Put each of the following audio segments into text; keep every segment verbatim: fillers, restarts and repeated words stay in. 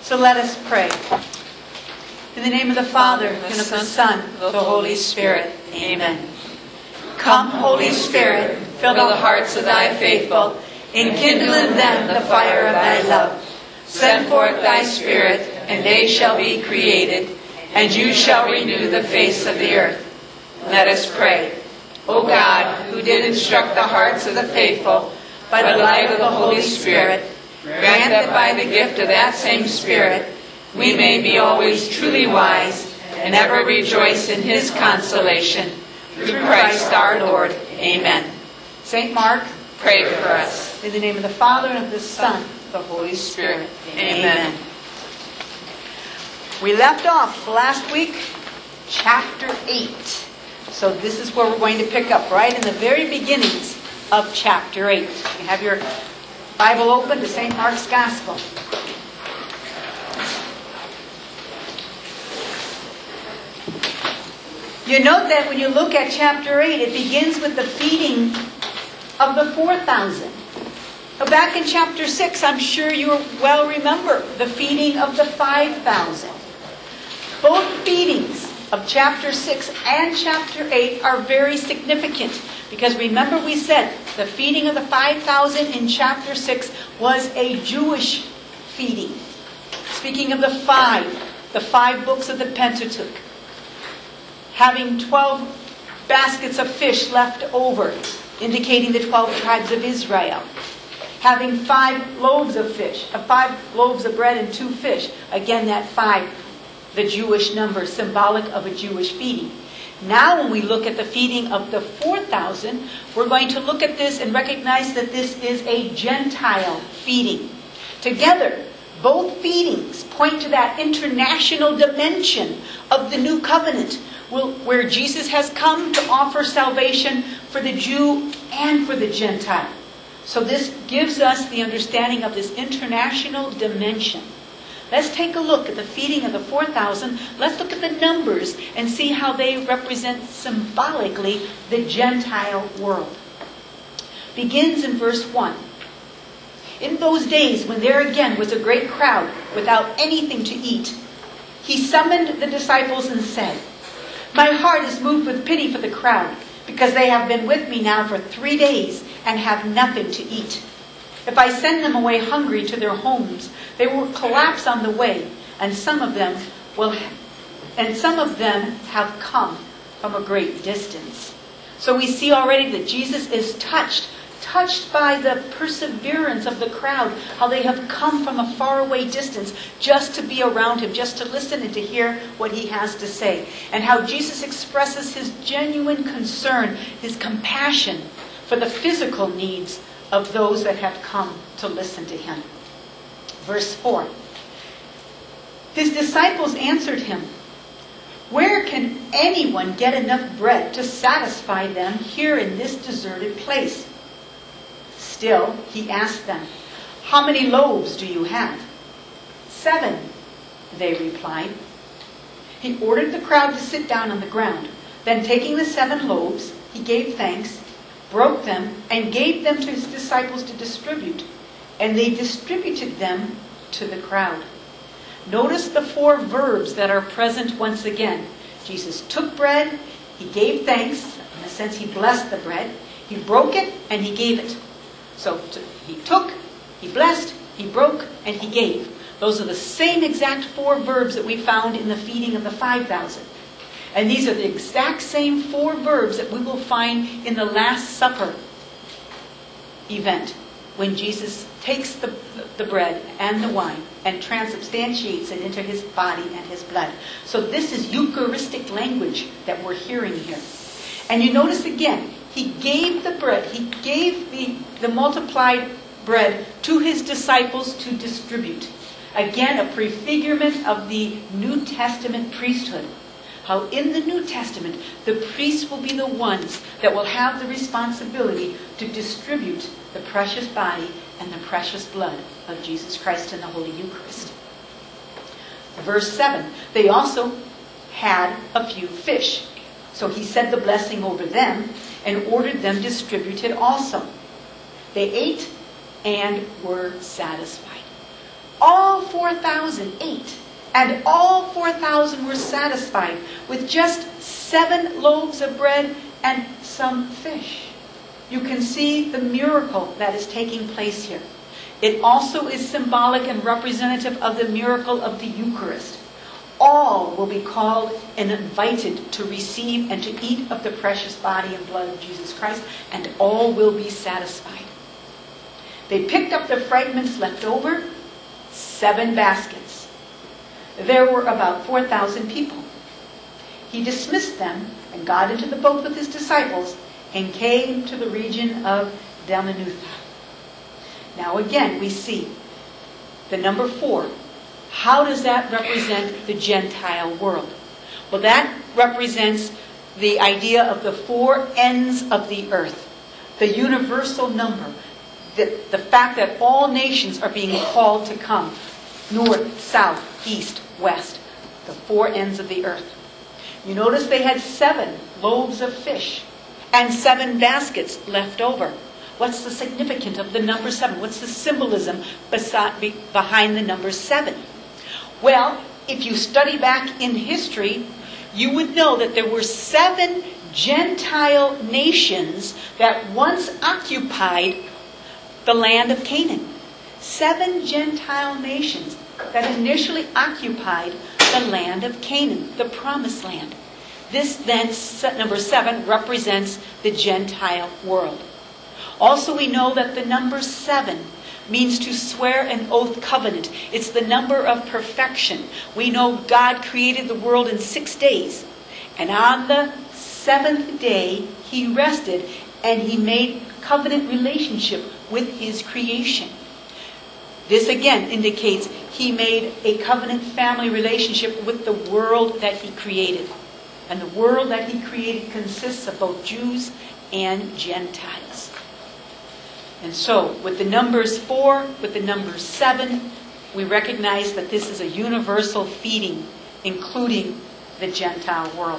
So let us pray. In the name of the Father, and of the Son, and of the Holy Spirit. Amen. Come, Holy Spirit, fill the hearts of thy faithful, enkindle in them the fire of thy love. Send forth thy Spirit, and they shall be created, and you shall renew the face of the earth. Let us pray. O God, who did instruct the hearts of the faithful by the light of the Holy Spirit, grant that by the gift of that same Spirit we may be always truly wise and ever rejoice in his consolation. Through Christ our Lord. Amen. Saint Mark, pray for us. In the name of the Father, and of the Son, and of the Holy Spirit. Amen. Amen. We left off last week, chapter eight. So this is where we're going to pick up, right in the very beginnings of chapter eight. You have your Bible open to Saint Mark's Gospel. You note that when you look at chapter eight, it begins with the feeding of the four thousand. Now back in chapter six, I'm sure you well remember the feeding of the five thousand. Both feedings of chapter six and chapter eight are very significant. Because remember we said the feeding of the five thousand in chapter six was a Jewish feeding. Speaking of the five, the five books of the Pentateuch. Having twelve baskets of fish left over, indicating the twelve tribes of Israel. Having five loaves of fish, uh, five loaves of bread and two fish. Again, that five, the Jewish number, symbolic of a Jewish feeding. Now when we look at the feeding of the four thousand, we're going to look at this and recognize that this is a Gentile feeding. Together, both feedings point to that international dimension of the new covenant, where Jesus has come to offer salvation for the Jew and for the Gentile. So this gives us the understanding of this international dimension. Let's take a look at the feeding of the four thousand. Let's look at the numbers and see how they represent symbolically the Gentile world. Begins in verse one. In those days, when there again was a great crowd without anything to eat, he summoned the disciples and said, "My heart is moved with pity for the crowd, because they have been with me now for three days and have nothing to eat. If I send them away hungry to their homes, they will collapse on the way, and some of them will, and some of them have come from a great distance." So we see already that Jesus is touched, touched by the perseverance of the crowd, how they have come from a faraway distance just to be around him, just to listen and to hear what he has to say. And how Jesus expresses his genuine concern, his compassion for the physical needs of those that have come to listen to him. Verse four. His disciples answered him, "Where can anyone get enough bread to satisfy them here in this deserted place?" Still, he asked them, "How many loaves do you have?" "Seven," they replied. He ordered the crowd to sit down on the ground. Then taking the seven loaves, he gave thanks, broke them, and gave them to his disciples to distribute. And they distributed them to the crowd. Notice the four verbs that are present once again. Jesus took bread, he gave thanks, in a sense he blessed the bread, he broke it, and he gave it. So he took, he blessed, he broke, and he gave. Those are the same exact four verbs that we found in the feeding of the five thousand. And these are the exact same four verbs that we will find in the Last Supper event, when Jesus takes the, the bread and the wine and transubstantiates it into his body and his blood. So this is Eucharistic language that we're hearing here. And you notice again, he gave the bread, he gave the, the multiplied bread to his disciples to distribute. Again, a prefigurement of the New Testament priesthood. How in the New Testament, the priests will be the ones that will have the responsibility to distribute the precious body and the precious blood of Jesus Christ in the Holy Eucharist. Verse seven, they also had a few fish. So he said the blessing over them and ordered them distributed also. They ate and were satisfied. All four thousand ate, and all four thousand were satisfied with just seven loaves of bread and some fish. You can see the miracle that is taking place here. It also is symbolic and representative of the miracle of the Eucharist. All will be called and invited to receive and to eat of the precious body and blood of Jesus Christ, and all will be satisfied. They picked up the fragments left over, seven baskets. There were about four thousand people. He dismissed them and got into the boat with his disciples and came to the region of Dalmanutha. Now again, we see the number four. How does that represent the Gentile world? Well, that represents the idea of the four ends of the earth, the universal number, the, the fact that all nations are being called to come, north, south, east, west, the four ends of the earth. You notice they had seven loaves of fish and seven baskets left over. What's the significance of the number seven? What's the symbolism behind the number seven? Well, if you study back in history, you would know that there were seven Gentile nations that once occupied the land of Canaan. Seven Gentile nations that initially occupied the land of Canaan, the promised land. This then, number seven, represents the Gentile world. Also, we know that the number seven means to swear an oath covenant. It's the number of perfection. We know God created the world in six days. And on the seventh day, he rested and he made covenant relationship with his creation. This again indicates he made a covenant family relationship with the world that he created. And the world that he created consists of both Jews and Gentiles. And so, with the numbers four, with the number seven, we recognize that this is a universal feeding, including the Gentile world.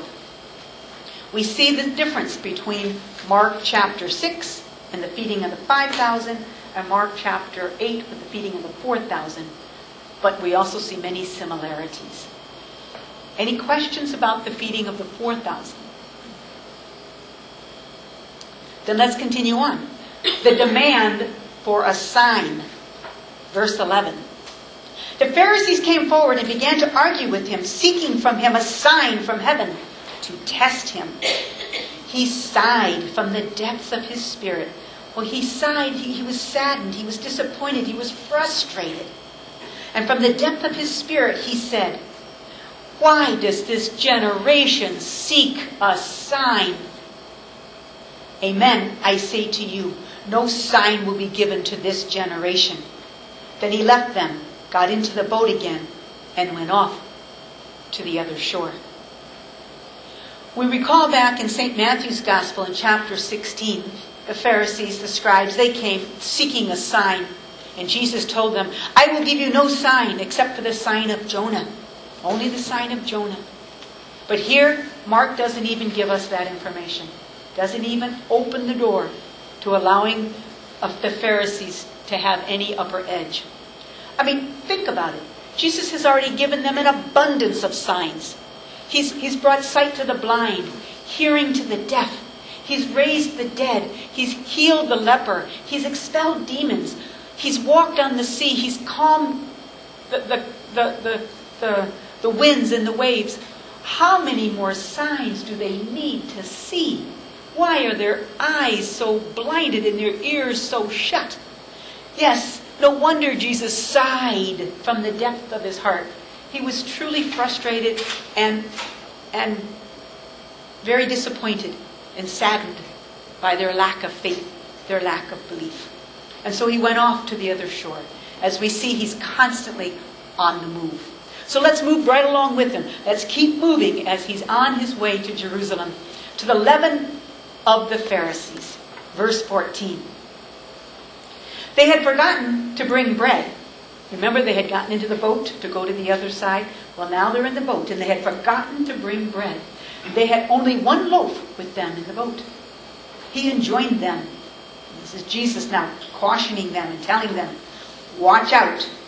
We see the difference between Mark chapter six and the feeding of the five thousand, and Mark chapter eight with the feeding of the four thousand. But we also see many similarities. Any questions about the feeding of the four thousand? Then let's continue on. The demand for a sign. Verse eleven. The Pharisees came forward and began to argue with him, seeking from him a sign from heaven to test him. He sighed from the depths of his spirit. Well, he sighed, he, he was saddened, he was disappointed, he was frustrated. And from the depth of his spirit he said, "Why does this generation seek a sign? Amen, I say to you, no sign will be given to this generation." Then he left them, got into the boat again, and went off to the other shore. We recall back in Saint Matthew's Gospel in chapter sixteen, the Pharisees, the scribes, they came seeking a sign. And Jesus told them, "I will give you no sign except for the sign of Jonah." Only the sign of Jonah. But here, Mark doesn't even give us that information. Doesn't even open the door to allowing of the Pharisees to have any upper edge. I mean, think about it. Jesus has already given them an abundance of signs. He's, he's brought sight to the blind, hearing to the deaf. He's raised the dead. He's healed the leper. He's expelled demons. He's walked on the sea. He's calmed the, the, the, the, the, the winds and the waves. How many more signs do they need to see? Why are their eyes so blinded and their ears so shut? Yes, no wonder Jesus sighed from the depth of his heart. He was truly frustrated and, and very disappointed and saddened by their lack of faith, their lack of belief. And so he went off to the other shore. As we see, he's constantly on the move. So let's move right along with him. Let's keep moving as he's on his way to Jerusalem, to the leaven of the Pharisees. Verse fourteen. They had forgotten to bring bread. Remember, they had gotten into the boat to go to the other side? Well, now they're in the boat, and they had forgotten to bring bread. They had only one loaf with them in the boat. He enjoined them. This is Jesus now cautioning them and telling them, watch out.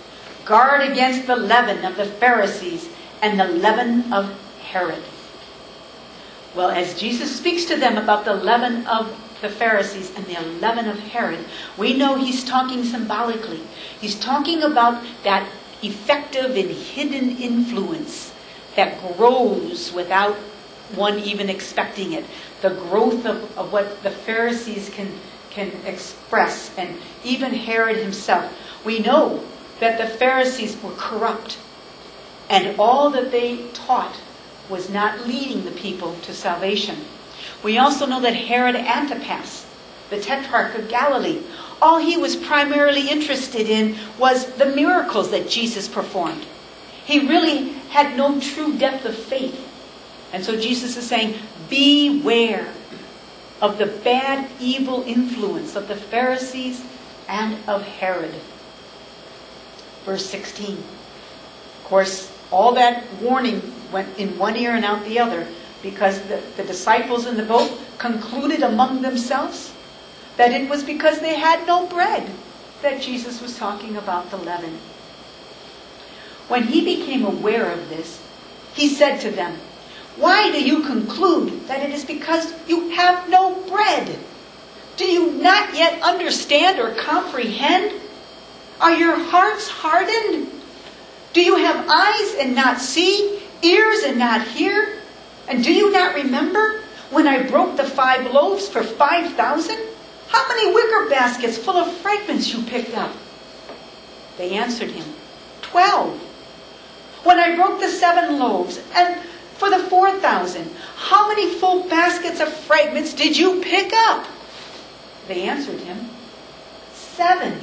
Guard against the leaven of the Pharisees and the leaven of Herod. Well, as Jesus speaks to them about the leaven of the Pharisees and the leaven of Herod, we know he's talking symbolically. He's talking about that effective and hidden influence that grows without one even expecting it. The growth of, of what the Pharisees can, can express, and even Herod himself. We know that the Pharisees were corrupt, and all that they taught was not leading the people to salvation. We also know that Herod Antipas, the Tetrarch of Galilee, all he was primarily interested in was the miracles that Jesus performed. He really had no true depth of faith. And so Jesus is saying, beware of the bad, evil influence of the Pharisees and of Herod. Verse sixteen. Of course, all that warning went in one ear and out the other, because the, the disciples in the boat concluded among themselves that it was because they had no bread that Jesus was talking about the leaven. When he became aware of this, he said to them, "Why do you conclude that it is because you have no bread? Do you not yet understand or comprehend? Are your hearts hardened? Do you have eyes and not see, ears and not hear? And do you not remember when I broke the five loaves for five thousand? How many wicker baskets full of fragments you picked up?" They answered him, Twelve. "When I broke the seven loaves and for the four thousand, how many full baskets of fragments did you pick up?" They answered him, Seven.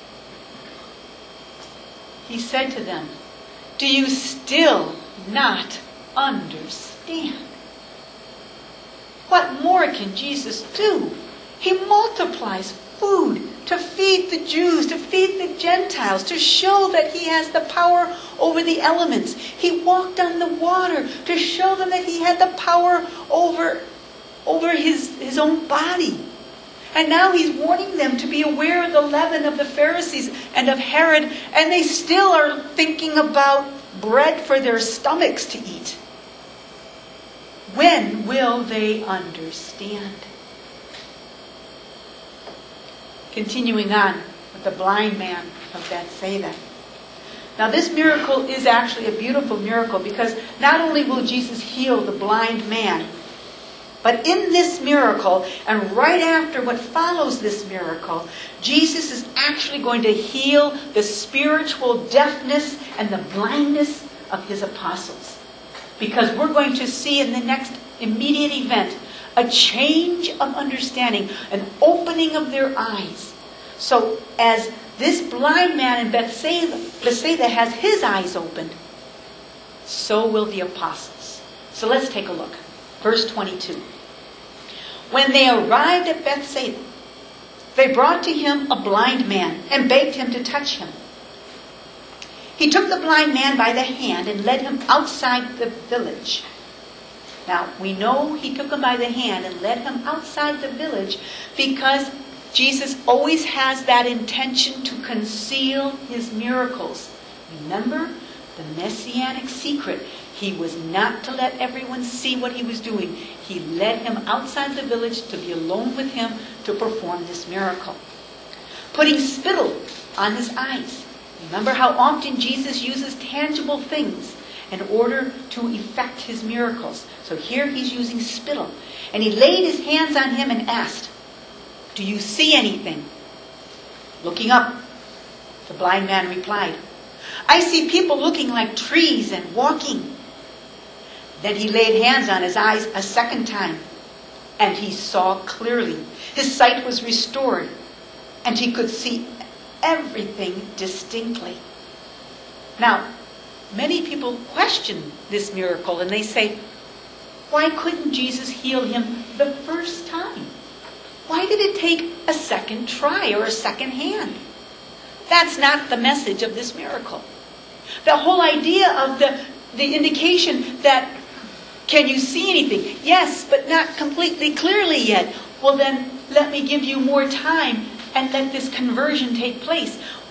He said to them, "Do you still not understand?" What more can Jesus do? He multiplies food to feed the Jews, to feed the Gentiles, to show that he has the power over the elements. He walked on the water to show them that he had the power over, over his, his own body. And now he's warning them to be aware of the leaven of the Pharisees and of Herod, and they still are thinking about bread for their stomachs to eat. When will they understand? Continuing on with the blind man of Bethsaida. Now this miracle is actually a beautiful miracle, because not only will Jesus heal the blind man, but in this miracle, and right after what follows this miracle, Jesus is actually going to heal the spiritual deafness and the blindness of his apostles. Because we're going to see in the next immediate event a change of understanding, an opening of their eyes. So as this blind man in Bethsaida, Bethsaida has his eyes opened, so will the apostles. So let's take a look. Verse twenty-two. When they arrived at Bethsaida, they brought to him a blind man and begged him to touch him. He took the blind man by the hand and led him outside the village. Now, we know he took him by the hand and led him outside the village because Jesus always has that intention to conceal his miracles. Remember the messianic secret. He was not to let everyone see what he was doing. He led him outside the village to be alone with him to perform this miracle. Putting spittle on his eyes. Remember how often Jesus uses tangible things in order to effect his miracles. So here he's using spittle. And he laid his hands on him and asked, "Do you see anything?" Looking up, the blind man replied, "I see people looking like trees and walking." Then he laid hands on his eyes a second time, and he saw clearly. His sight was restored, and he could see everything distinctly. Now, many people question this miracle, and they say, why couldn't Jesus heal him the first time? Why did it take a second try or a second hand? That's not the message of this miracle. The whole idea of the, the indication that, can you see anything? Yes, but not completely clearly yet. Well then, let me give you more time and let this conversion take place.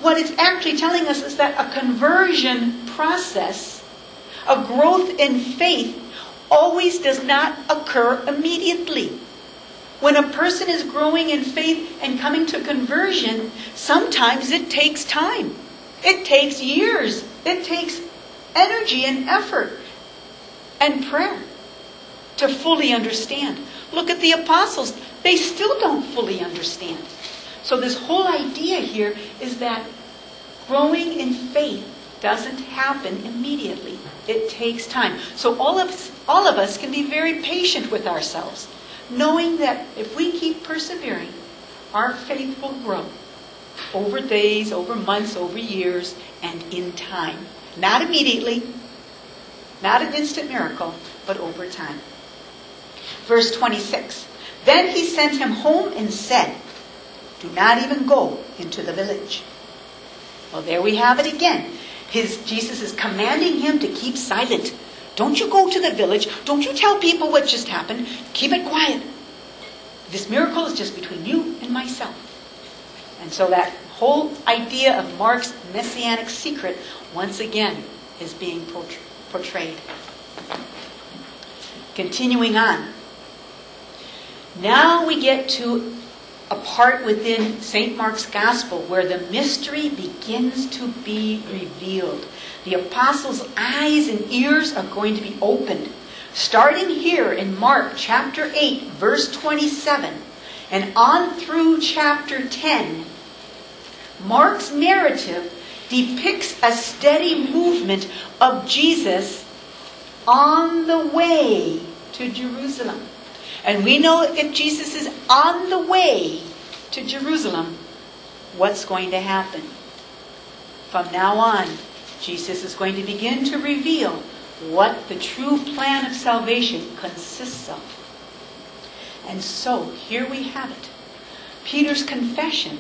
what it's actually telling us is that a conversion process, a growth in faith, always does not occur immediately. When a person is growing in faith and coming to conversion, sometimes it takes time. It takes years. It takes energy and effort and prayer to fully understand. Look at the apostles. They still don't fully understand. So this whole idea here is that growing in faith doesn't happen immediately. It takes time. So all of us, all of us can be very patient with ourselves, knowing that if we keep persevering, our faith will grow over days, over months, over years, and in time. Not immediately, not an instant miracle, but over time. Verse twenty-six. Then he sent him home and said, do not even go into the village. Well, there we have it again. His, Jesus is commanding him to keep silent. Don't you go to the village. Don't you tell people what just happened. Keep it quiet. This miracle is just between you and myself. And so that whole idea of Mark's messianic secret, once again, is being portrayed. Continuing on. Now we get to a part within Saint Mark's Gospel where the mystery begins to be revealed. The apostles' eyes and ears are going to be opened. Starting here in Mark chapter eight, verse twenty-seven, and on through chapter ten, Mark's narrative depicts a steady movement of Jesus on the way to Jerusalem. And we know if Jesus is on the way to Jerusalem, what's going to happen? From now on, Jesus is going to begin to reveal what the true plan of salvation consists of. And so, here we have it. Peter's confession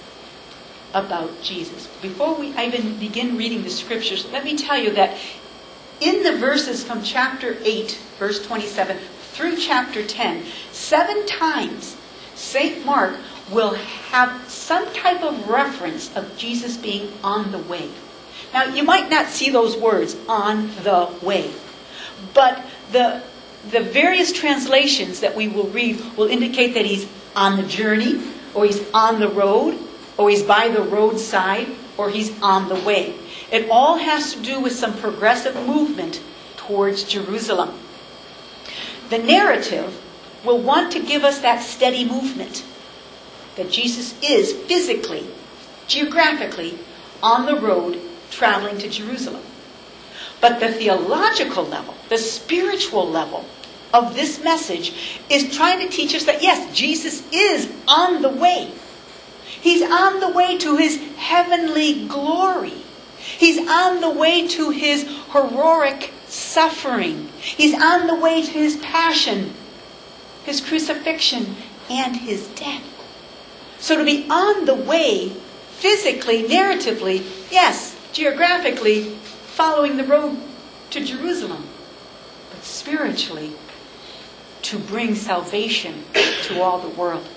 about Jesus. Before we even begin reading the scriptures, let me tell you that in the verses from chapter eight, verse twenty-seven, through chapter ten, seven times Saint Mark will have some type of reference of Jesus being on the way. Now, you might not see those words, on the way. But the, the various translations that we will read will indicate that he's on the journey, or he's on the road, or he's by the roadside, or he's on the way. It all has to do with some progressive movement towards Jerusalem. The narrative will want to give us that steady movement that Jesus is physically, geographically, on the road traveling to Jerusalem. But the theological level, the spiritual level of this message is trying to teach us that, yes, Jesus is on the way. He's on the way to his heavenly glory. He's on the way to his heroic suffering. He's on the way to his passion, his crucifixion, and his death. So to be on the way, physically, narratively, yes, geographically, following the road to Jerusalem, but spiritually, to bring salvation to all the world.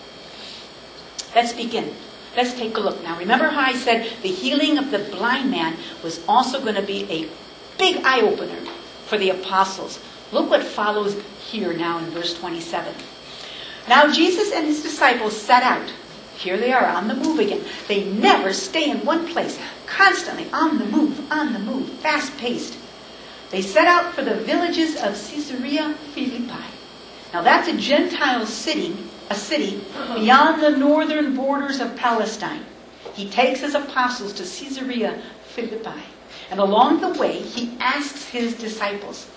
Let's begin. Let's take a look. Now, remember how I said the healing of the blind man was also going to be a big eye-opener for the apostles. Look what follows here now in verse twenty-seven. Now Jesus and his disciples set out. Here they are on the move again. They never stay in one place. Constantly on the move, on the move, fast-paced. They set out for the villages of Caesarea Philippi. Now that's a Gentile city, a city beyond the northern borders of Palestine. He takes his apostles to Caesarea Philippi. And along the way, he asks his disciples,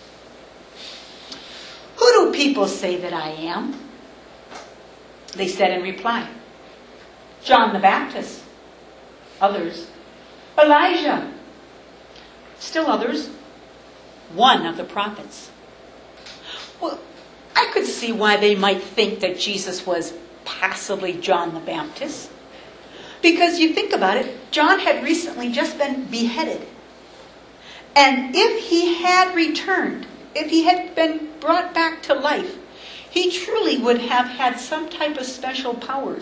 "Who do people say that I am?" They said in reply, "John the Baptist." Others, "Elijah." Still others, "One of the prophets." Well, I could see why they might think that Jesus was possibly John the Baptist. Because you think about it, John had recently just been beheaded. And if he had returned, if he had been brought back to life, he truly would have had some type of special powers.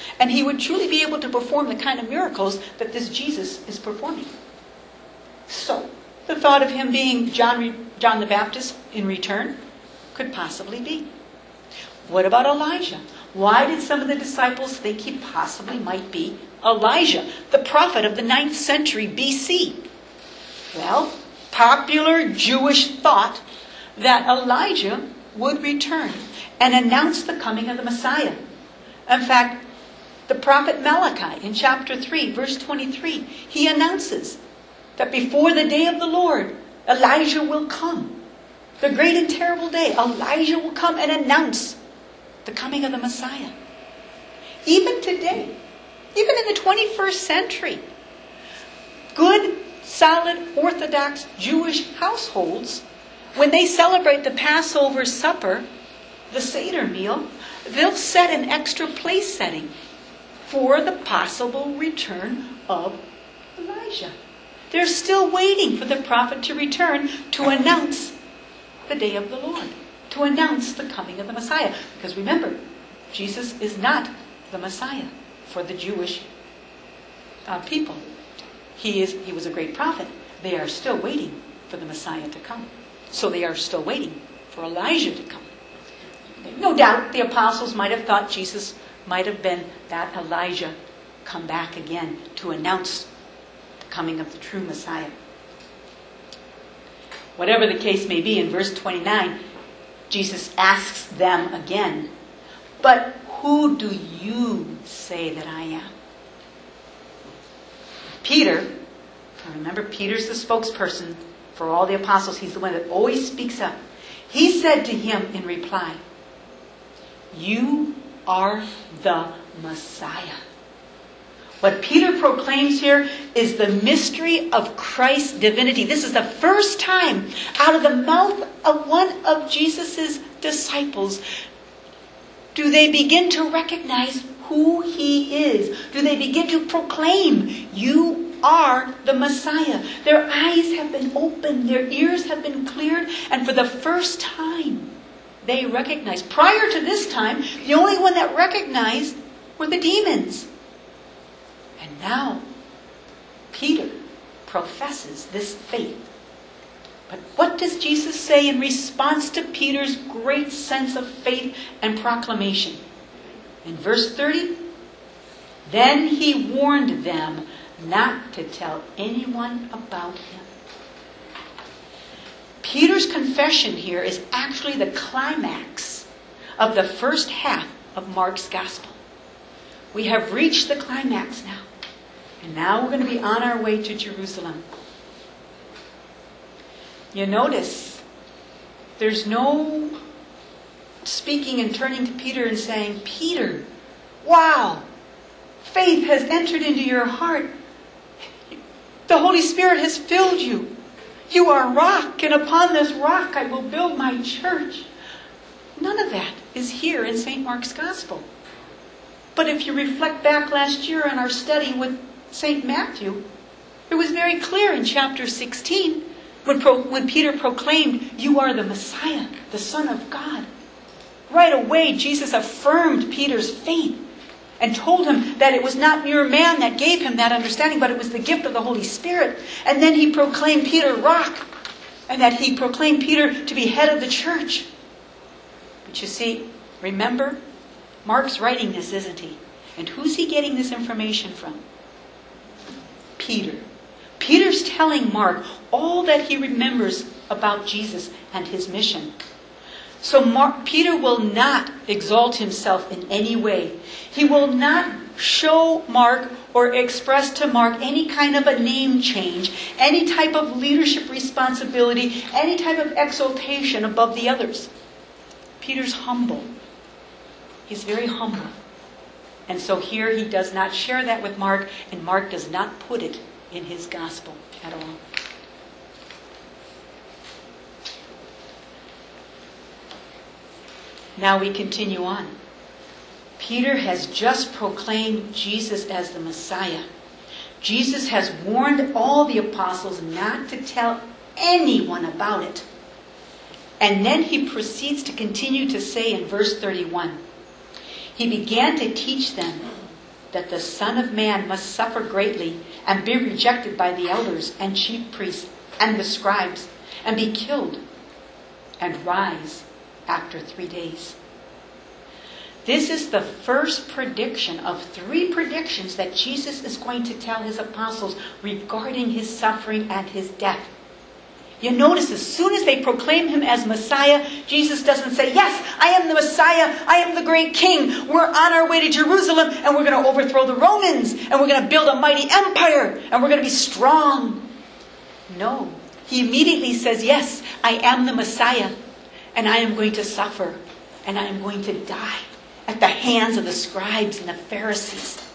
And he would truly be able to perform the kind of miracles that this Jesus is performing. So, the thought of him being John, John the Baptist in return could possibly be. What about Elijah? Why did some of the disciples think he possibly might be Elijah, the prophet of the ninth century B C? Well, popular Jewish thought that Elijah would return and announce the coming of the Messiah. In fact, the prophet Malachi in chapter three, verse twenty-three, he announces that before the day of the Lord, Elijah will come. The great and terrible day, Elijah will come and announce the coming of the Messiah. Even today, even in the twenty-first century, good, solid, Orthodox Jewish households, when they celebrate the Passover supper, the Seder meal, they'll set an extra place setting for the possible return of Elijah. They're still waiting for the prophet to return to announce the day of the Lord, to announce the coming of the Messiah. Because remember, Jesus is not the Messiah for the Jewish uh, people. He is. He was a great prophet. They are still waiting for the Messiah to come. So they are still waiting for Elijah to come. No doubt the apostles might have thought Jesus might have been that Elijah come back again to announce the coming of the true Messiah. Whatever the case may be, in verse twenty-nine, Jesus asks them again, "But who do you say that I am?" Peter, remember Peter's the spokesperson for all the apostles. He's the one that always speaks up. He said to him in reply, "You are the Messiah." What Peter proclaims here is the mystery of Christ's divinity. This is the first time out of the mouth of one of Jesus' disciples do they begin to recognize who he is. Do they begin to proclaim, "You are the Messiah." Their eyes have been opened, their ears have been cleared, and for the first time they recognize. Prior to this time, the only one that recognized were the demons. And now, Peter professes this faith. But what does Jesus say in response to Peter's great sense of faith and proclamation? In verse thirty, "Then he warned them not to tell anyone about him." Peter's confession here is actually the climax of the first half of Mark's gospel. We have reached the climax now. And now we're going to be on our way to Jerusalem. You notice there's no speaking and turning to Peter and saying, "Peter, wow, faith has entered into your heart. The Holy Spirit has filled you. You are a rock, and upon this rock I will build my church." None of that is here in Saint Mark's Gospel. But if you reflect back last year on our study with Saint Matthew, it was very clear in chapter sixteen when, Pro, when Peter proclaimed, "You are the Messiah, the Son of God." Right away, Jesus affirmed Peter's faith and told him that it was not mere man that gave him that understanding, but it was the gift of the Holy Spirit. And then he proclaimed Peter rock, and that he proclaimed Peter to be head of the church. But you see, remember, Mark's writing this, isn't he? And who's he getting this information from? Peter. Peter's telling Mark all that he remembers about Jesus and his mission. So Mark, Peter will not exalt himself in any way. He will not show Mark or express to Mark any kind of a name change, any type of leadership responsibility, any type of exaltation above the others. Peter's humble. He's very humble. And so here he does not share that with Mark, and Mark does not put it in his gospel at all. Now we continue on. Peter has just proclaimed Jesus as the Messiah. Jesus has warned all the apostles not to tell anyone about it. And then he proceeds to continue to say in verse thirty-one, "He began to teach them that the Son of Man must suffer greatly and be rejected by the elders and chief priests and the scribes and be killed and rise after three days. This is the first prediction of three predictions that Jesus is going to tell his apostles regarding his suffering and his death. You notice as soon as they proclaim him as Messiah, Jesus doesn't say, yes, I am the Messiah, I am the great king. We're on our way to Jerusalem and we're going to overthrow the Romans and we're going to build a mighty empire and we're going to be strong. No, he immediately says, yes, I am the Messiah and I am going to suffer and I am going to die at the hands of the scribes and the Pharisees.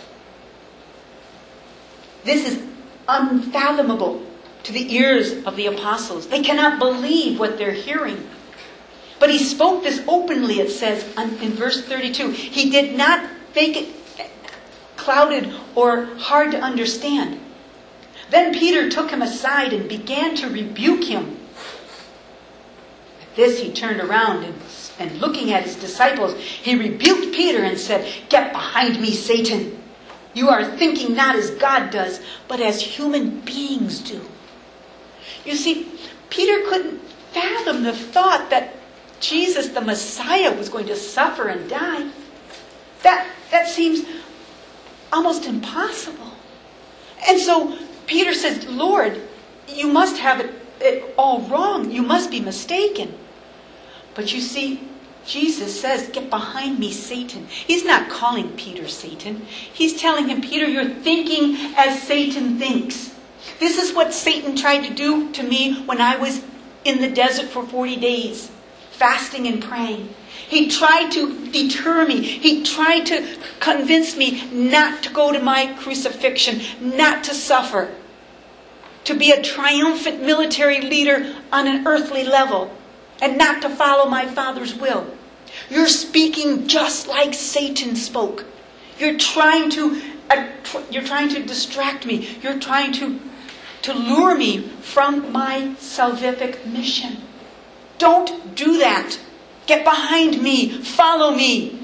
This is unfathomable to the ears of the apostles. They cannot believe what they're hearing. But he spoke this openly, it says in verse thirty-two. He did not make it clouded or hard to understand. Then Peter took him aside and began to rebuke him. At this he turned around and, and looking at his disciples, he rebuked Peter and said, "Get behind me, Satan. You are thinking not as God does, but as human beings do." You see, Peter couldn't fathom the thought that Jesus, the Messiah, was going to suffer and die. That, that seems almost impossible. And so Peter says, "Lord, you must have it, it all wrong. You must be mistaken." But you see, Jesus says, "Get behind me, Satan." He's not calling Peter Satan. He's telling him, "Peter, you're thinking as Satan thinks. This is what Satan tried to do to me when I was in the desert for forty days, fasting and praying. He tried to deter me. He tried to convince me not to go to my crucifixion, not to suffer, to be a triumphant military leader on an earthly level, and not to follow my Father's will. You're speaking just like Satan spoke. You're trying to, uh, tr- you're trying to distract me. You're trying to to lure me from my salvific mission. Don't do that. Get behind me. Follow me."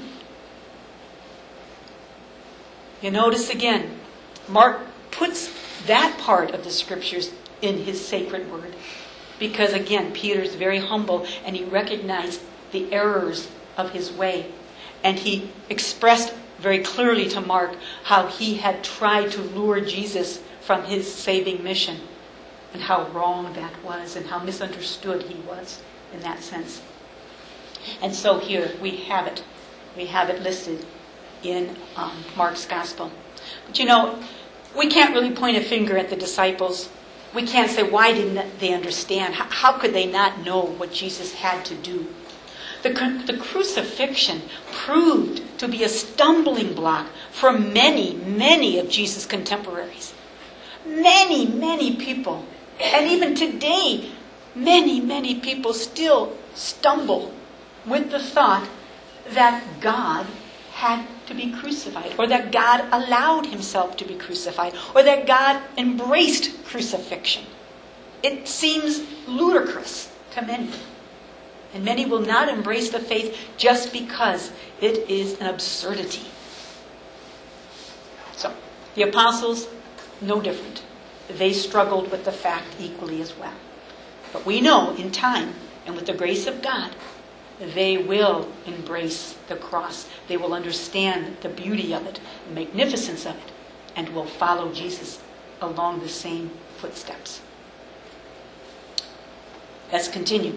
You notice again, Mark puts that part of the scriptures in his sacred word. Because again, Peter's very humble and he recognized the errors of his way. And he expressed very clearly to Mark how he had tried to lure Jesus from his saving mission, and how wrong that was, and how misunderstood he was in that sense. And so here we have it. We have it listed in um, Mark's Gospel. But you know, we can't really point a finger at the disciples. We can't say, why didn't they understand? How, how could they not know what Jesus had to do? The, the crucifixion proved to be a stumbling block for many, many of Jesus' contemporaries. Many, many people, and even today, many, many people still stumble with the thought that God had to be crucified, or that God allowed himself to be crucified, or that God embraced crucifixion. It seems ludicrous to many. And many will not embrace the faith just because it is an absurdity. So, the apostles, no different. They struggled with the fact equally as well. But we know in time, and with the grace of God, they will embrace the cross. They will understand the beauty of it, the magnificence of it, and will follow Jesus along the same footsteps. Let's continue.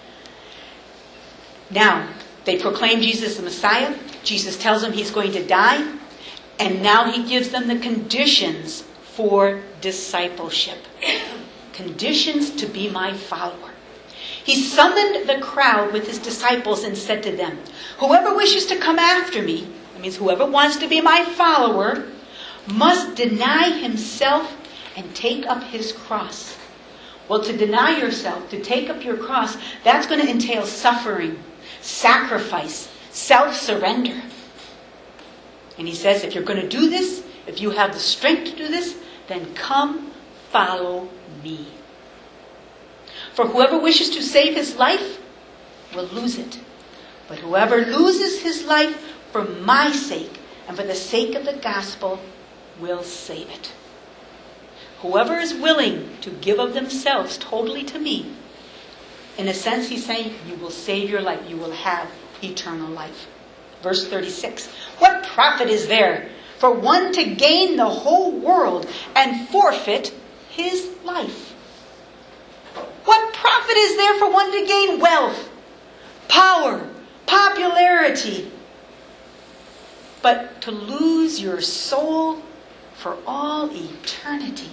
Now, they proclaim Jesus the Messiah. Jesus tells them he's going to die. And now he gives them the conditions for discipleship. Conditions to be my follower. He summoned the crowd with his disciples and said to them, "Whoever wishes to come after me," that means whoever wants to be my follower, "must deny himself and take up his cross." Well, to deny yourself, to take up your cross, that's going to entail suffering, sacrifice, self-surrender. And he says, if you're going to do this, if you have the strength to do this, then come follow me. For whoever wishes to save his life will lose it. But whoever loses his life for my sake and for the sake of the gospel will save it. Whoever is willing to give of themselves totally to me, in a sense he's saying, you will save your life, you will have eternal life. Verse thirty-six, what profit is there for one to gain the whole world and forfeit his life? What profit is there for one to gain wealth, power, popularity, but to lose your soul for all eternity?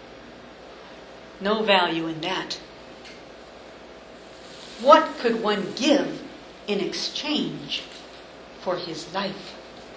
No value in that. What could one give in exchange for his life?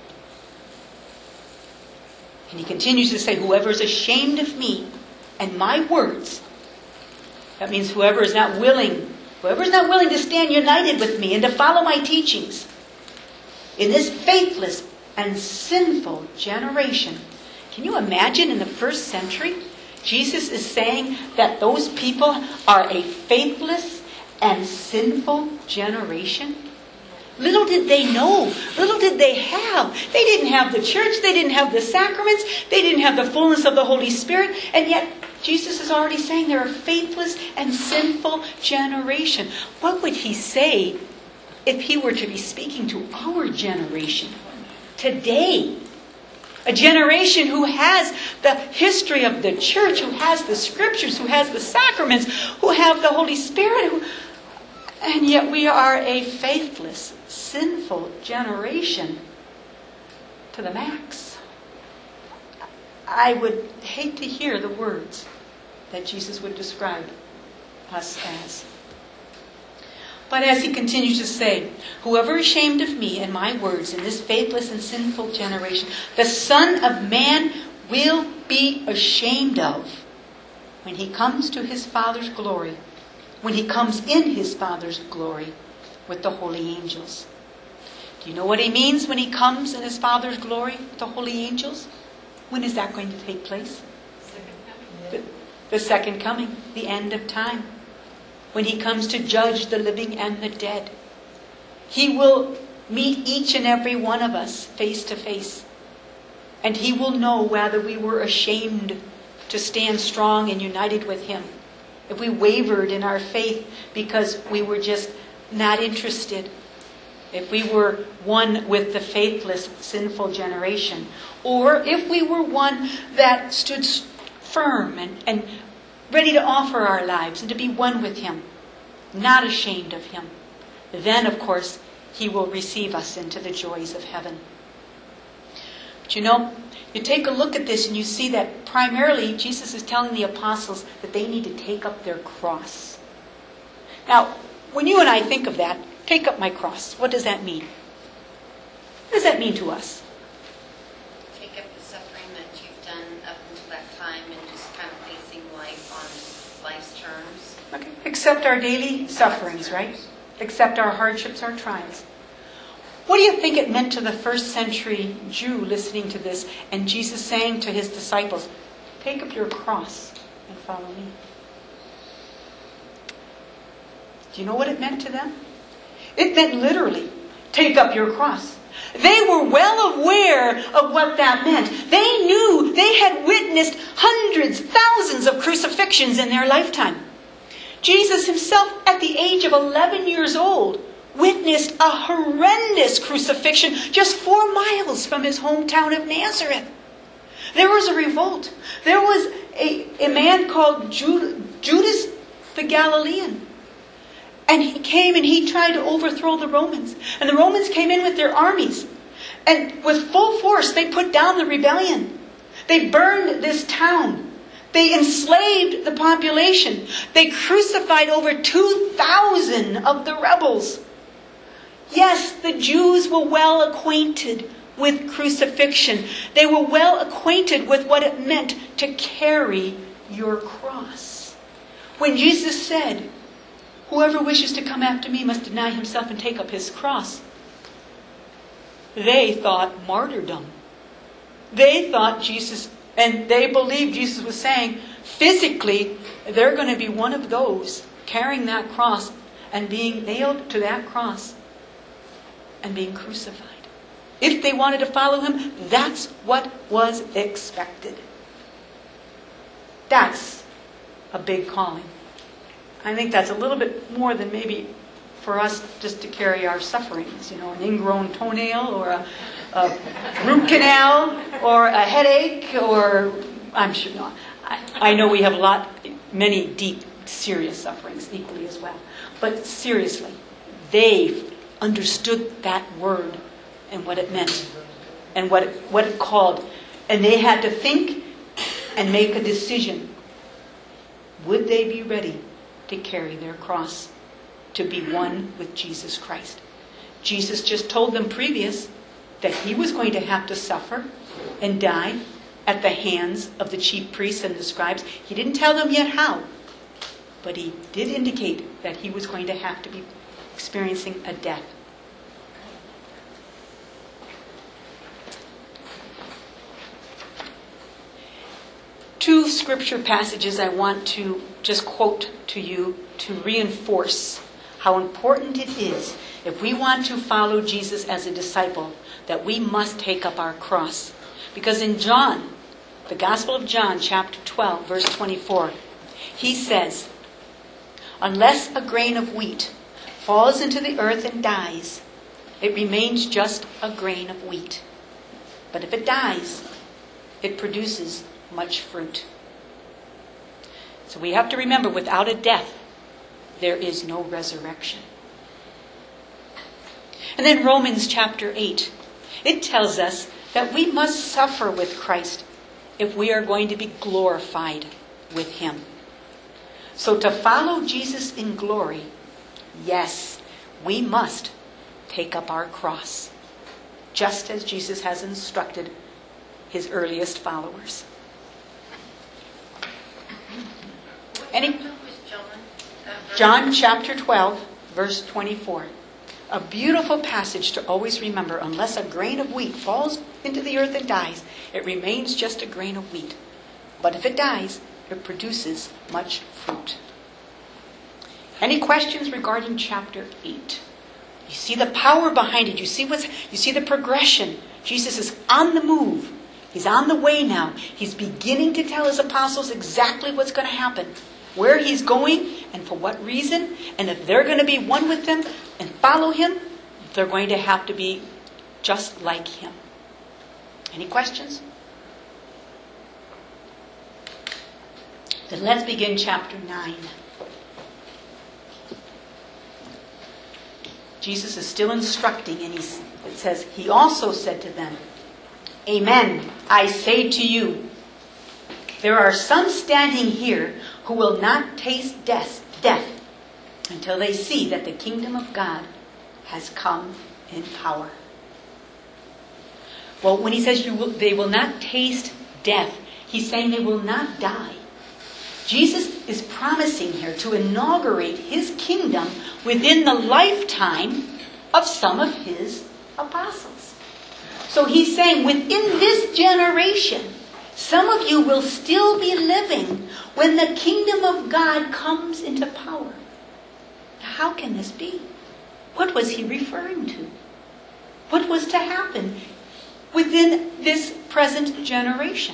And he continues to say, whoever is ashamed of me and my words, that means whoever is not willing, whoever is not willing to stand united with me and to follow my teachings in this faithless and sinful generation. Can you imagine in the first century, Jesus is saying that those people are a faithless and sinful generation? Little did they know. Little did they have. They didn't have the church. They didn't have the sacraments. They didn't have the fullness of the Holy Spirit. And yet, Jesus is already saying they're a faithless and sinful generation. What would he say if he were to be speaking to our generation today? A generation who has the history of the church, who has the scriptures, who has the sacraments, who have the Holy Spirit. Who, and yet we are a faithless, sinful generation to the max. I would hate to hear the words that Jesus would describe us as. But as he continues to say, whoever is ashamed of me and my words in this faithless and sinful generation, the Son of Man will be ashamed of when he comes to his Father's glory, when he comes in his Father's glory with the holy angels. Do you know what he means when he comes in his Father's glory with the holy angels? When is that going to take place? The, the second coming, the end of time. When he comes to judge the living and the dead. He will meet each and every one of us face to face. And he will know whether we were ashamed to stand strong and united with him. If we wavered in our faith because we were just not interested. If we were one with the faithless, sinful generation. Or if we were one that stood firm and, and ready to offer our lives and to be one with him, not ashamed of him. Then, of course, he will receive us into the joys of heaven. But you know, you take a look at this and you see that primarily Jesus is telling the apostles that they need to take up their cross. Now, when you and I think of that, take up my cross, what does that mean? What does that mean to us? Take up the suffering that you've done up until that time and just kind of facing life on life's terms. Okay. Accept our daily sufferings, right? Accept our hardships, our trials. What do you think it meant to the first century Jew listening to this and Jesus saying to his disciples, take up your cross and follow me? Do you know what it meant to them? It meant literally, take up your cross. They were well aware of what that meant. They knew, they had witnessed hundreds, thousands of crucifixions in their lifetime. Jesus himself, at the age of eleven years old, witnessed a horrendous crucifixion just four miles from his hometown of Nazareth. There was a revolt. There was a, a man called Judas the Galilean. And he came and he tried to overthrow the Romans. And the Romans came in with their armies. And with full force, they put down the rebellion. They burned this town. They enslaved the population. They crucified over two thousand of the rebels. Yes, the Jews were well acquainted with crucifixion. They were well acquainted with what it meant to carry your cross. When Jesus said, whoever wishes to come after me must deny himself and take up his cross, they thought martyrdom. They thought Jesus, and they believed Jesus was saying, physically, they're going to be one of those carrying that cross and being nailed to that cross and being crucified. if they wanted to follow him, that's what was expected. That's a big calling. I think that's a little bit more than maybe for us just to carry our sufferings, you know, an ingrown toenail or a, a root canal or a headache or, I'm sure, no, I, I know we have a lot, many deep, serious sufferings equally as well. But seriously, they understood that word and what it meant and what it, what it called. And they had to think and make a decision. Would they be ready to carry their cross, to be one with Jesus Christ? Jesus just told them previous that he was going to have to suffer and die at the hands of the chief priests and the scribes. He didn't tell them yet how, but he did indicate that he was going to have to be experiencing a death. Two scripture passages I want to just quote to you to reinforce how important it is, if we want to follow Jesus as a disciple, that we must take up our cross. Because in John, the Gospel of John, chapter twelve, verse twenty-four, he says, "Unless a grain of wheat falls into the earth and dies, it remains just a grain of wheat. But if it dies, it produces much fruit." So we have to remember, without a death, there is no resurrection. And then Romans chapter eight, it tells us that we must suffer with Christ if we are going to be glorified with him. So to follow Jesus in glory, yes, we must take up our cross, just as Jesus has instructed his earliest followers. Any? John chapter twelve, verse twenty-four. A beautiful passage to always remember. Unless a grain of wheat falls into the earth and dies, it remains just a grain of wheat. But if it dies, it produces much fruit. Any questions regarding chapter eight? You see the power behind it. You see what's, you see the progression. Jesus is on the move. He's on the way now. He's beginning to tell his apostles exactly what's going to happen, where he's going and for what reason. And if they're going to be one with him and follow him, they're going to have to be just like him. Any questions? Then let's begin chapter nine. Jesus is still instructing, and he's, it says, he also said to them, "Amen, I say to you, there are some standing here who will not taste death, death until they see that the kingdom of God has come in power." Well, when he says you will, they will not taste death, he's saying they will not die. Jesus is promising here to inaugurate his kingdom within the lifetime of some of his apostles. So he's saying within this generation, some of you will still be living when the kingdom of God comes into power. How can this be? What was he referring to? What was to happen within this present generation?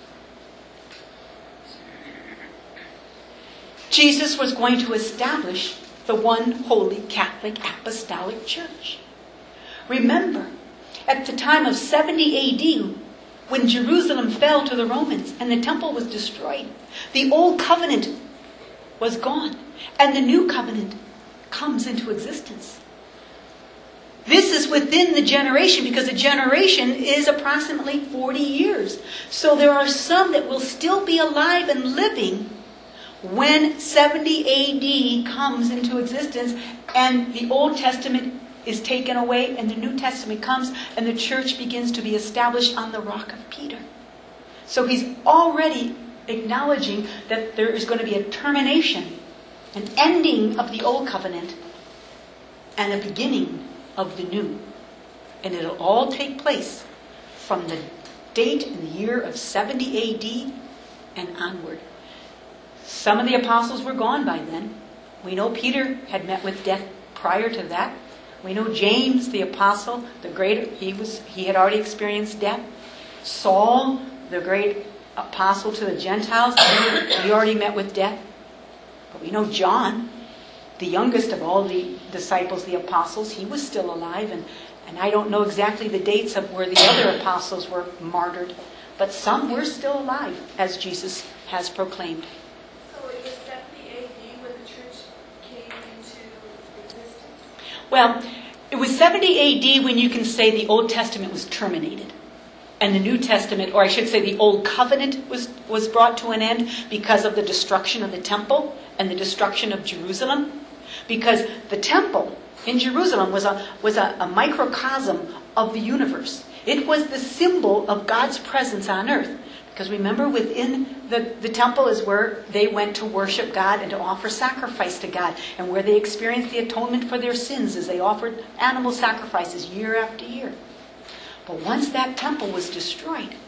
Jesus was going to establish the one holy Catholic Apostolic Church. Remember, at the time of seventy A D, when Jerusalem fell to the Romans and the temple was destroyed, the old covenant was gone and the new covenant comes into existence. This is within the generation, because a generation is approximately forty years. So there are some that will still be alive and living when seventy A D comes into existence and the Old Testament is taken away and the New Testament comes and the church begins to be established on the rock of Peter. So he's already acknowledging that there is going to be a termination, an ending of the Old Covenant and a beginning of the New. And it'll all take place from the date in the year of seventy A D and onward. Some of the apostles were gone by then. We know Peter had met with death prior to that. We know James, the apostle, the great, he was he had already experienced death. Saul, the great apostle to the Gentiles, he already met with death. But we know John, the youngest of all the disciples, the apostles, he was still alive. And, and I don't know exactly the dates of where the other apostles were martyred. But some were still alive, as Jesus has proclaimed. So it was seventy A D when the church came into existence? Well, it was seventy A D when you can say the Old Testament was terminated. And the New Testament, or I should say the Old Covenant, was, was brought to an end because of the destruction of the temple and the destruction of Jerusalem. Because the temple in Jerusalem was a, was a, a microcosm of the universe. It was the symbol of God's presence on earth. Because remember, within the, the temple is where they went to worship God and to offer sacrifice to God. And where they experienced the atonement for their sins as they offered animal sacrifices year after year. But once that temple was destroyed,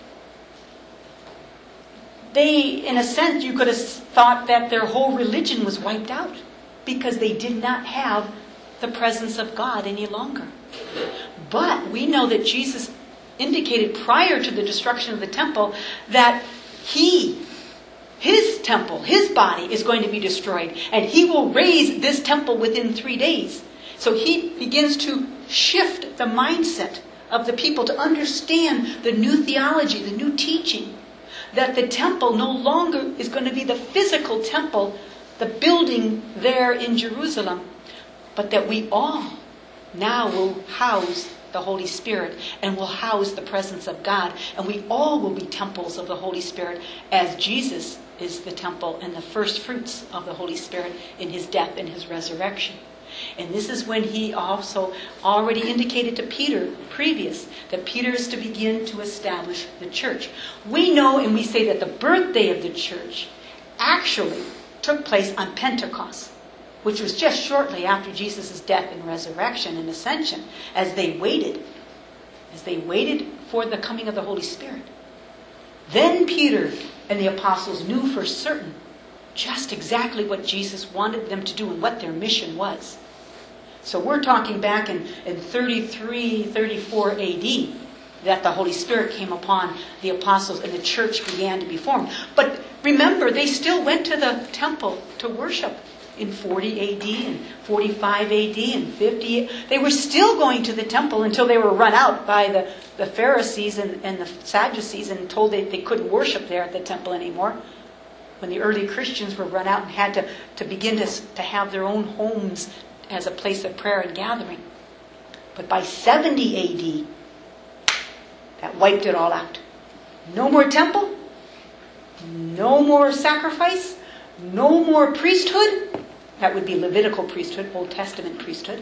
they, in a sense, you could have thought that their whole religion was wiped out. Because they did not have the presence of God any longer. But we know that Jesus indicated prior to the destruction of the temple that he, his temple, his body is going to be destroyed. And he will raise this temple within three days. So he begins to shift the mindset of the people to understand the new theology, the new teaching. That the temple no longer is going to be the physical temple, the building there in Jerusalem, but that we all now will house the Holy Spirit and will house the presence of God. And we all will be temples of the Holy Spirit as Jesus is the temple and the first fruits of the Holy Spirit in his death and his resurrection. And this is when he also already indicated to Peter previous that Peter is to begin to establish the church. We know and we say that the birthday of the church actually took place on Pentecost, which was just shortly after Jesus' death and resurrection and ascension, as they waited, as they waited for the coming of the Holy Spirit. Then Peter and the apostles knew for certain just exactly what Jesus wanted them to do and what their mission was. So we're talking back in, in thirty-three, thirty-four A D that the Holy Spirit came upon the apostles and the church began to be formed. But remember, they still went to the temple to worship in forty A D and forty-five A D and fifty. They were still going to the temple until they were run out by the, the Pharisees and, and the Sadducees and told they, they couldn't worship there at the temple anymore. When the early Christians were run out and had to, to begin to, to have their own homes as a place of prayer and gathering. But by seventy A D, that wiped it all out. No more temple, no more sacrifice, no more priesthood. That would be Levitical priesthood, Old Testament priesthood.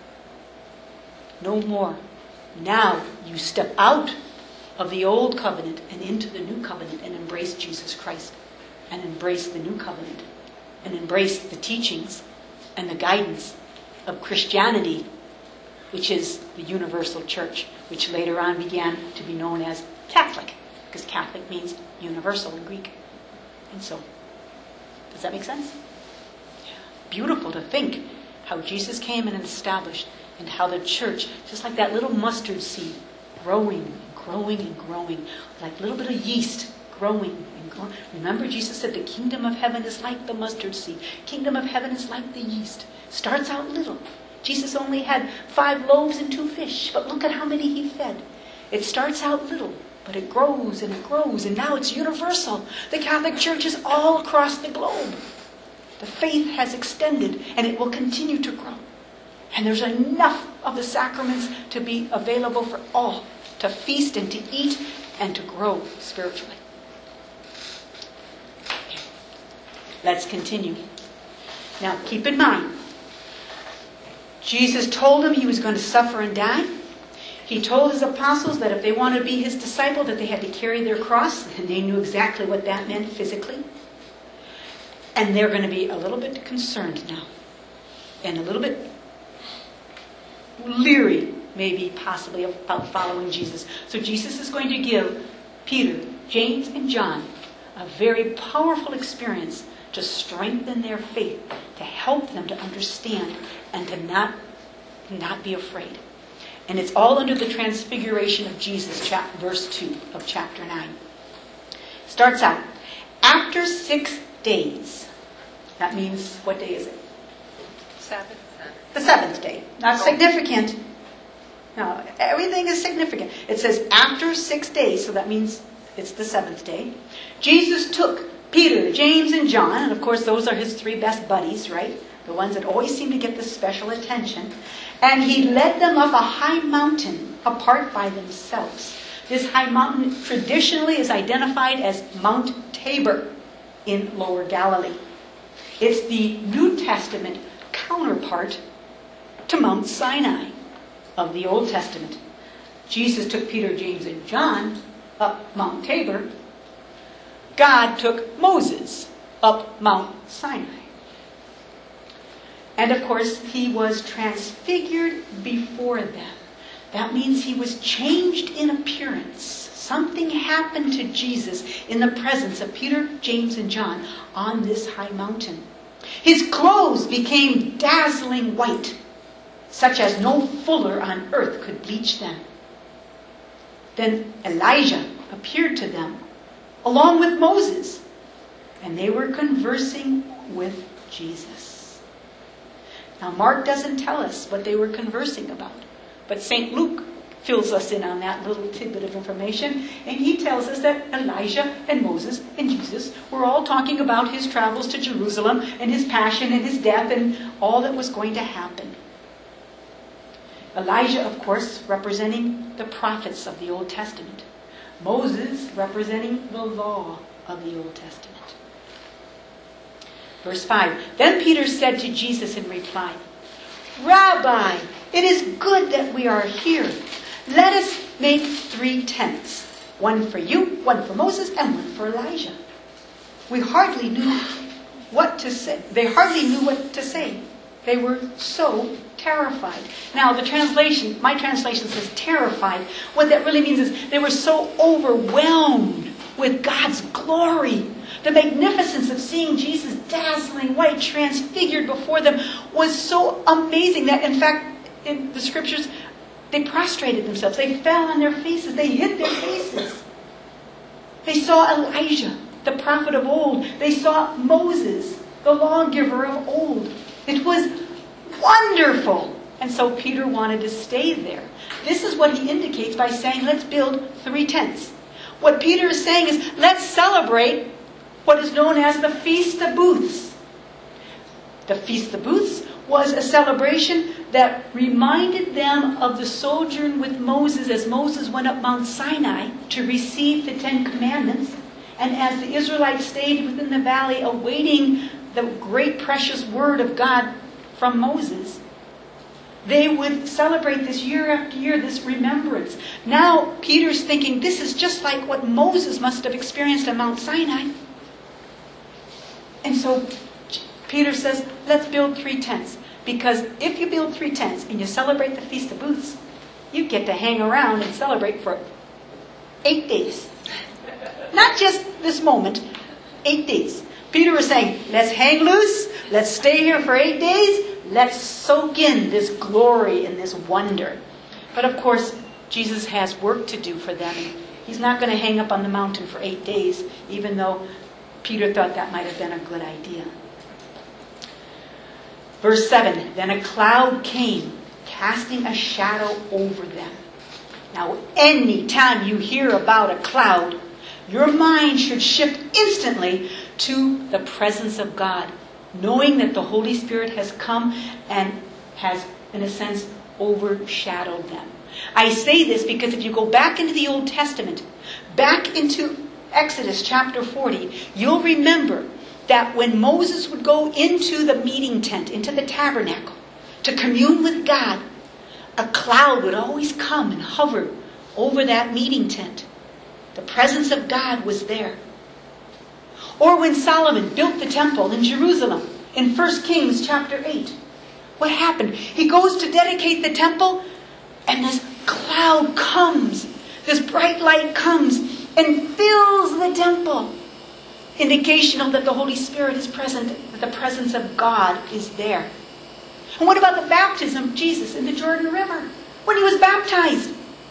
No more. Now you step out of the old covenant and into the new covenant and embrace Jesus Christ. And embrace the new covenant. And embrace the teachings and the guidance of Christianity, which is the universal church, which later on began to be known as Catholic, because Catholic means universal in Greek. And so, does that make sense? Beautiful to think how Jesus came and established, and how the church, just like that little mustard seed, growing and growing and growing, like a little bit of yeast growing and growing. Remember, Jesus said the kingdom of heaven is like the mustard seed. Kingdom of heaven is like the yeast. Starts out little. Jesus only had five loaves and two fish, but look at how many he fed. It starts out little, but it grows and it grows, and now it's universal. The Catholic Church is all across the globe. The faith has extended, and it will continue to grow. And there's enough of the sacraments to be available for all, to feast and to eat and to grow spiritually. Okay. Let's continue. Now, keep in mind, Jesus told them he was going to suffer and die. He told his apostles that if they wanted to be his disciple, that they had to carry their cross, and they knew exactly what that meant physically. And they're going to be a little bit concerned now, and a little bit leery, maybe, possibly, about following Jesus. So Jesus is going to give Peter, James, and John a very powerful experience to strengthen their faith, to help them to understand and to not not be afraid. And it's all under the transfiguration of Jesus, chap- verse two of chapter nine. Starts out, after six days. That means, what day is it? Sabbath. The seventh day. Not significant. No, everything is significant. It says after six days, so that means it's the seventh day. Jesus took Peter, James, and John, and of course those are his three best buddies, right? The ones that always seem to get the special attention. And he led them up a high mountain apart by themselves. This high mountain traditionally is identified as Mount Tabor in Lower Galilee. It's the New Testament counterpart to Mount Sinai of the Old Testament. Jesus took Peter, James, and John up Mount Tabor. God took Moses up Mount Sinai. And of course, he was transfigured before them. That means he was changed in appearance. Something happened to Jesus in the presence of Peter, James, and John on this high mountain. His clothes became dazzling white, such as no fuller on earth could bleach them. Then Elijah appeared to them, along with Moses, and they were conversing with Jesus. Now, Mark doesn't tell us what they were conversing about, but Saint Luke fills us in on that little tidbit of information, and he tells us that Elijah and Moses and Jesus were all talking about his travels to Jerusalem and his passion and his death and all that was going to happen. Elijah, of course, representing the prophets of the Old Testament. Moses representing the law of the Old Testament. Verse five, then Peter said to Jesus in reply, Rabbi, it is good that we are here. Let us make three tents. One for you, one for Moses, and one for Elijah. We hardly knew what to say. They hardly knew what to say. They were so terrified. Now, the translation, my translation says terrified. What that really means is they were so overwhelmed with God's glory. The magnificence of seeing Jesus dazzling white, transfigured before them was so amazing that, in fact, in the scriptures, they prostrated themselves. They fell on their faces. They hid their faces. They saw Elijah, the prophet of old. They saw Moses, the lawgiver of old. It was wonderful. And so Peter wanted to stay there. This is what he indicates by saying, let's build three tents. What Peter is saying is, let's celebrate what is known as the Feast of Booths. The Feast of Booths was a celebration that reminded them of the sojourn with Moses as Moses went up Mount Sinai to receive the Ten Commandments. And as the Israelites stayed within the valley awaiting the great precious word of God from Moses, they would celebrate this year after year, this remembrance. Now Peter's thinking this is just like what Moses must have experienced on Mount Sinai. And so Peter says, let's build three tents. Because if you build three tents and you celebrate the Feast of Booths, you get to hang around and celebrate for eight days. Not just this moment, eight days. Peter was saying, let's hang loose, let's stay here for eight days, let's soak in this glory and this wonder. But of course, Jesus has work to do for them. He's not going to hang up on the mountain for eight days, even though Peter thought that might have been a good idea. Verse seven, then a cloud came, casting a shadow over them. Now, any time you hear about a cloud, your mind should shift instantly to the presence of God, knowing that the Holy Spirit has come and has, in a sense, overshadowed them. I say this because if you go back into the Old Testament, back into Exodus chapter forty, you'll remember that when Moses would go into the meeting tent, into the tabernacle, to commune with God, a cloud would always come and hover over that meeting tent. The presence of God was there. Or when Solomon built the temple in Jerusalem, in First Kings chapter eight, what happened? He goes to dedicate the temple, and this cloud comes, this bright light comes, and fills the temple. Indication of that the Holy Spirit is present, that the presence of God is there. And what about the baptism of Jesus in the Jordan River? When he was baptized,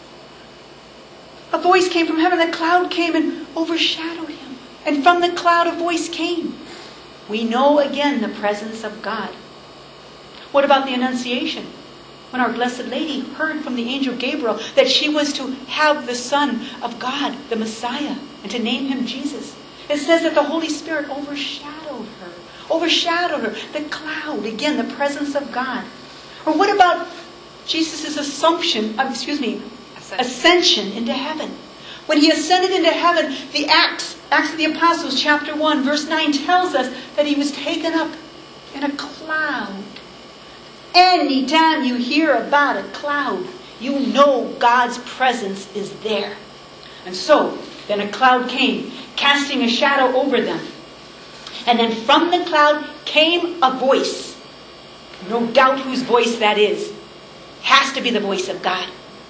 a voice came from heaven, the cloud came and overshadowed him. And from the cloud a voice came. We know again the presence of God. What about the Annunciation? When our Blessed Lady heard from the angel Gabriel that she was to have the Son of God, the Messiah, and to name him Jesus. It says that the Holy Spirit overshadowed her. Overshadowed her. The cloud, again, the presence of God. Or what about Jesus' assumption, uh, excuse me, ascension. ascension into heaven? When he ascended into heaven, the Acts, Acts of the Apostles, chapter one, verse nine, tells us that he was taken up in a cloud. Anytime you hear about a cloud, you know God's presence is there. And so, then a cloud came, casting a shadow over them. And then from the cloud came a voice. No doubt whose voice that is. Has to be the voice of God.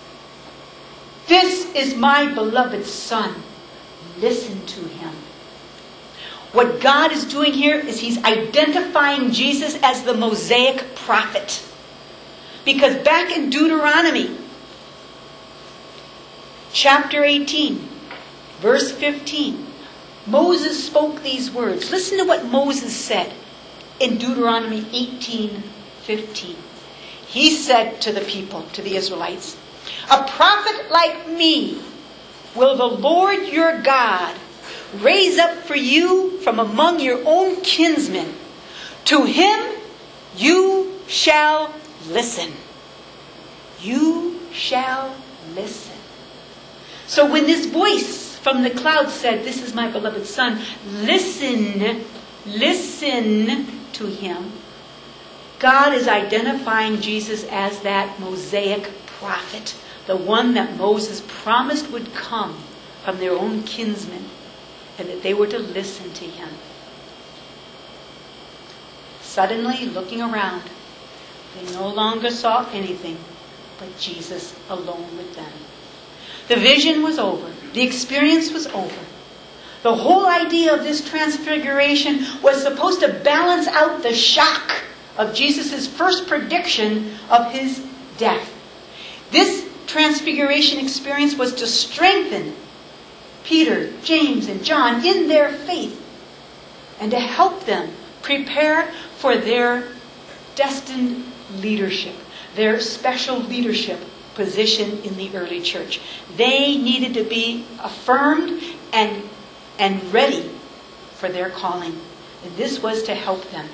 This is my beloved Son. Listen to him. What God is doing here is he's identifying Jesus as the Mosaic prophet. Because back in Deuteronomy, chapter eighteen, verse fifteen, Moses spoke these words. Listen to what Moses said in Deuteronomy eighteen fifteen. He said to the people, to the Israelites, "A prophet like me will the Lord your God raise up for you from among your own kinsmen. To him you shall listen." You shall listen. So when this voice from the cloud said, "This is my beloved Son," listen, listen to him. God is identifying Jesus as that Mosaic prophet, the one that Moses promised would come from their own kinsmen, and that they were to listen to him. Suddenly, looking around, they no longer saw anything but Jesus alone with them. The vision was over. The experience was over. The whole idea of this transfiguration was supposed to balance out the shock of Jesus' first prediction of his death. This transfiguration experience was to strengthen Peter, James, and John in their faith and to help them prepare for their destined leadership, their special leadership position in the early church. They needed to be affirmed and, and ready for their calling. And this was to help them.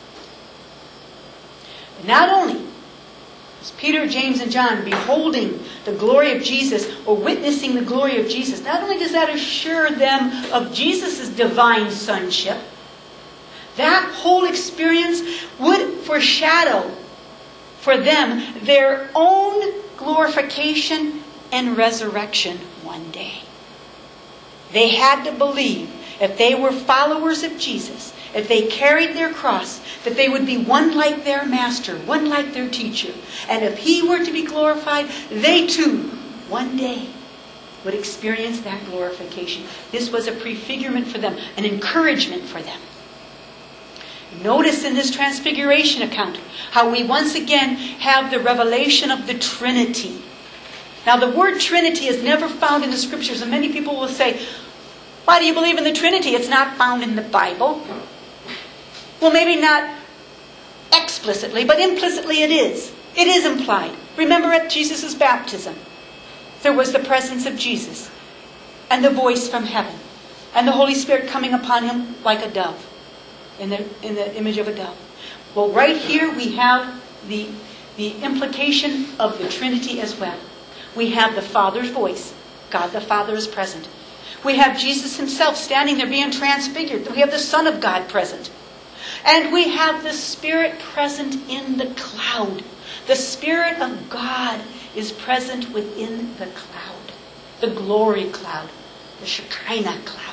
But not only was Peter, James, and John beholding the glory of Jesus, or witnessing the glory of Jesus, not only does that assure them of Jesus' divine sonship, that whole experience would foreshadow for them their own glorification and resurrection one day. They had to believe, if they were followers of Jesus, if they carried their cross, that they would be one like their master, one like their teacher. And if he were to be glorified, they too, one day, would experience that glorification. This was a prefigurement for them, an encouragement for them. Notice in this transfiguration account how we once again have the revelation of the Trinity. Now the word Trinity is never found in the Scriptures, and many people will say, "Why do you believe in the Trinity? It's not found in the Bible." Well, maybe not explicitly, but implicitly it is. It is implied. Remember at Jesus' baptism, there was the presence of Jesus and the voice from heaven and the Holy Spirit coming upon him like a dove, in the, in the image of a dove. Well, right here we have the, the implication of the Trinity as well. We have the Father's voice. God the Father is present. We have Jesus himself standing there being transfigured. We have the Son of God present. And we have the Spirit present in the cloud. The Spirit of God is present within the cloud. The glory cloud. The Shekinah cloud.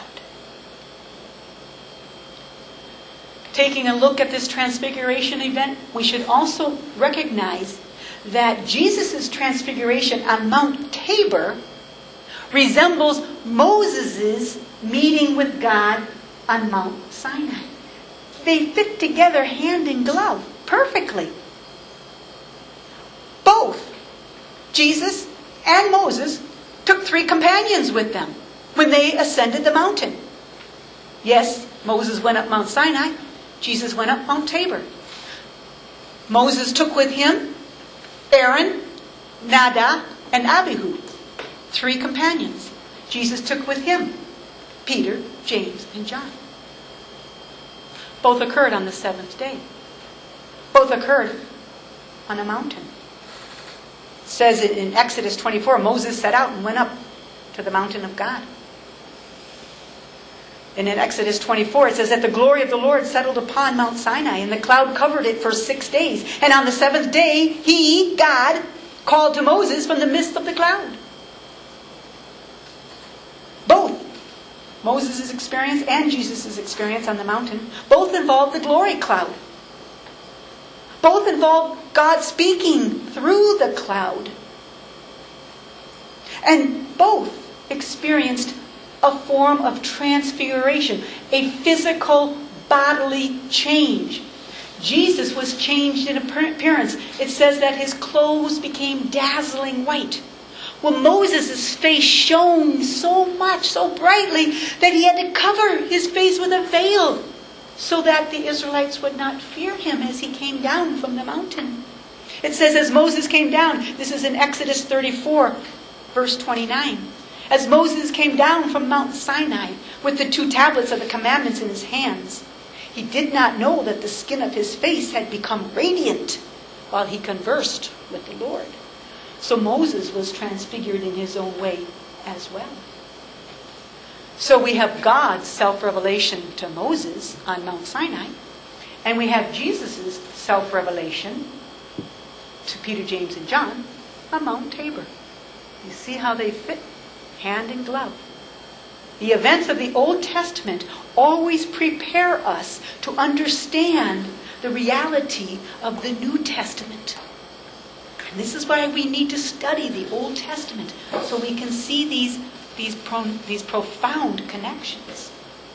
Taking a look at this transfiguration event, we should also recognize that Jesus' transfiguration on Mount Tabor resembles Moses' meeting with God on Mount Sinai. They fit together hand in glove perfectly. Jesus and Moses took three companions with them when they ascended the mountain. Yes, Moses went up Mount Sinai. Jesus went up Mount Tabor. Moses took with him Aaron, Nadab, and Abihu. Three companions. Jesus took with him Peter, James, and John. Both occurred on the seventh day. Both occurred on a mountain. It says in Exodus twenty-four, Moses set out and went up to the mountain of God. And in Exodus twenty-four, it says that the glory of the Lord settled upon Mount Sinai, and the cloud covered it for six days. And on the seventh day, he, God, called to Moses from the midst of the cloud. Both Moses' experience and Jesus' experience on the mountain, both involved the glory cloud. Both involved God speaking through the cloud. And both experienced a form of transfiguration, a physical bodily change. Jesus was changed in appearance. It says that his clothes became dazzling white. Well, Moses' face shone so much, so brightly, that he had to cover his face with a veil so that the Israelites would not fear him as he came down from the mountain. It says as Moses came down, this is in Exodus thirty-four, verse twenty-nine. As Moses came down from Mount Sinai with the two tablets of the commandments in his hands, he did not know that the skin of his face had become radiant while he conversed with the Lord. So Moses was transfigured in his own way as well. So we have God's self-revelation to Moses on Mount Sinai, and we have Jesus' self-revelation to Peter, James, and John on Mount Tabor. You see how they fit hand in glove. The events of the Old Testament always prepare us to understand the reality of the New Testament. And this is why we need to study the Old Testament, so we can see these, these, pro, these profound connections.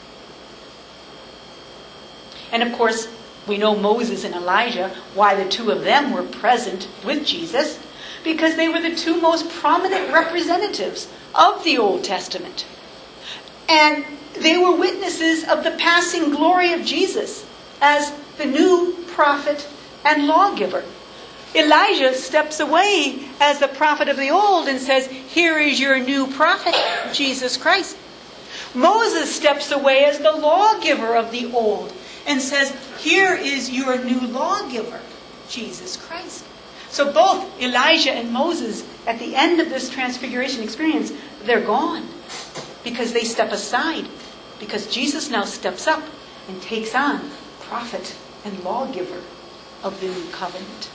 And of course, we know Moses and Elijah, why the two of them were present with Jesus, because they were the two most prominent representatives of the Old Testament. And they were witnesses of the passing glory of Jesus as the new prophet and lawgiver. Elijah steps away as the prophet of the old and says, "Here is your new prophet, Jesus Christ." Moses steps away as the lawgiver of the old and says, "Here is your new lawgiver, Jesus Christ." So both Elijah and Moses, at the end of this transfiguration experience, they're gone because they step aside, because Jesus now steps up and takes on prophet and lawgiver of the new covenant.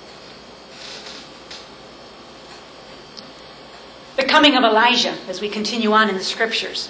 The coming of Elijah, as we continue on in the scriptures.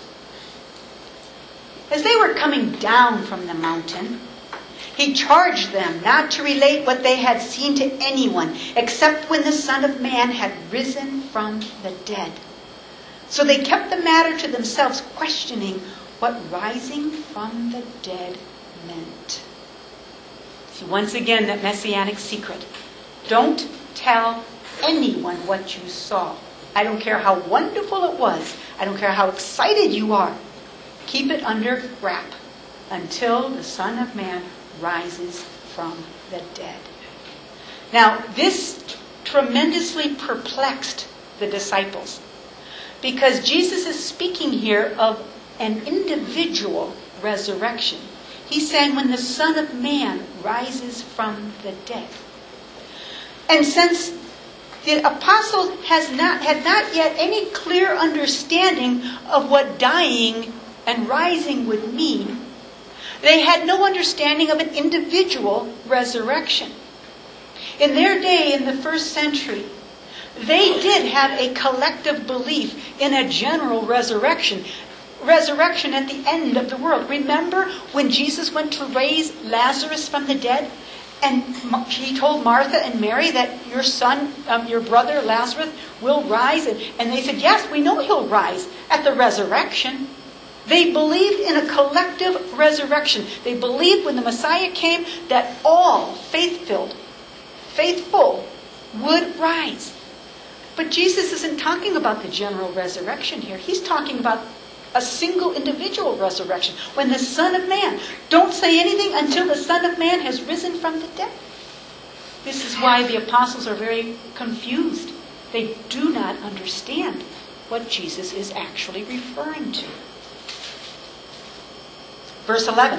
As they were coming down from the mountain, he charged them not to relate what they had seen to anyone, except when the Son of Man had risen from the dead. So they kept the matter to themselves, questioning what rising from the dead meant. See, once again, that messianic secret. Don't tell anyone what you saw. I don't care how wonderful it was. I don't care how excited you are. Keep it under wrap until the Son of Man rises from the dead. Now, this t- tremendously perplexed the disciples, because Jesus is speaking here of an individual resurrection. He's saying when the Son of Man rises from the dead. And since the apostle has not had not yet any clear understanding of what dying and rising would mean, they had no understanding of an individual resurrection. In their day, in the first century, they did have a collective belief in a general resurrection. Resurrection at the end of the world. Remember when Jesus went to raise Lazarus from the dead? And he told Martha and Mary that your son, um, your brother Lazarus will rise. And, and they said, yes, we know he'll rise at the resurrection. They believed in a collective resurrection. They believed when the Messiah came that all faith-filled, faithful would rise. But Jesus isn't talking about the general resurrection here. He's talking about a single individual resurrection. When the Son of Man, don't say anything until the Son of Man has risen from the dead. This is why the apostles are very confused. They do not understand what Jesus is actually referring to. Verse eleven.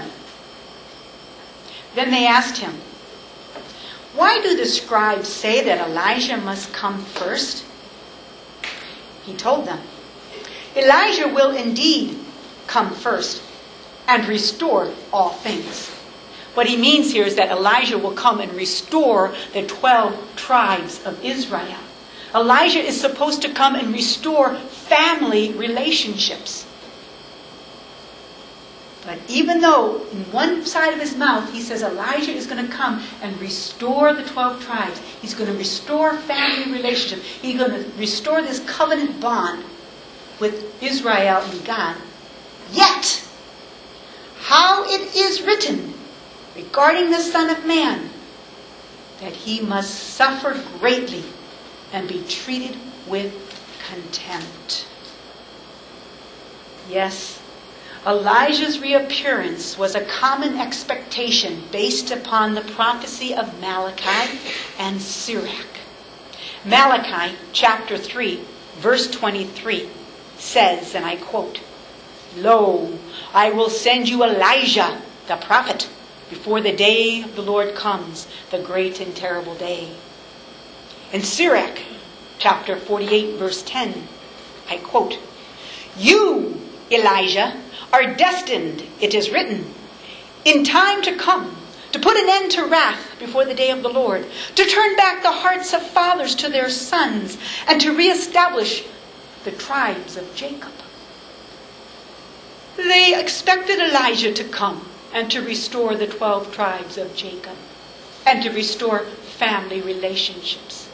Then they asked him, "Why do the scribes say that Elijah must come first?" He told them, "Elijah will indeed come first and restore all things." What he means here is that Elijah will come and restore the twelve tribes of Israel. Elijah is supposed to come and restore family relationships. But even though in one side of his mouth he says Elijah is going to come and restore the twelve tribes, he's going to restore family relationships, he's going to restore this covenant bond with Israel and God. Yet, how it is written regarding the Son of Man, that he must suffer greatly and be treated with contempt. Yes, Elijah's reappearance was a common expectation based upon the prophecy of Malachi and Sirach. Malachi chapter three, verse twenty-three says, and I quote, "Lo, I will send you Elijah, the prophet, before the day of the Lord comes, the great and terrible day." In Sirach chapter forty-eight, verse ten, I quote, "You, Elijah, are destined, it is written, in time to come, to put an end to wrath before the day of the Lord, to turn back the hearts of fathers to their sons, and to reestablish the tribes of Jacob." They expected Elijah to come and to restore the twelve tribes of Jacob and to restore family relationships.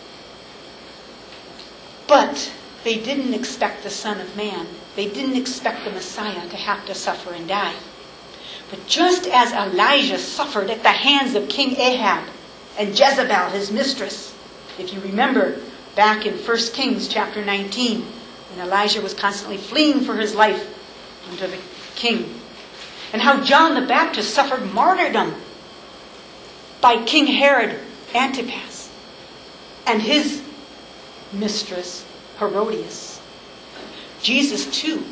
But they didn't expect the Son of Man. They didn't expect the Messiah to have to suffer and die. But just as Elijah suffered at the hands of King Ahab and Jezebel, his mistress, if you remember back in First Kings chapter nineteen, when Elijah was constantly fleeing for his life under the king, and how John the Baptist suffered martyrdom by King Herod Antipas and his mistress Herodias. Jesus too,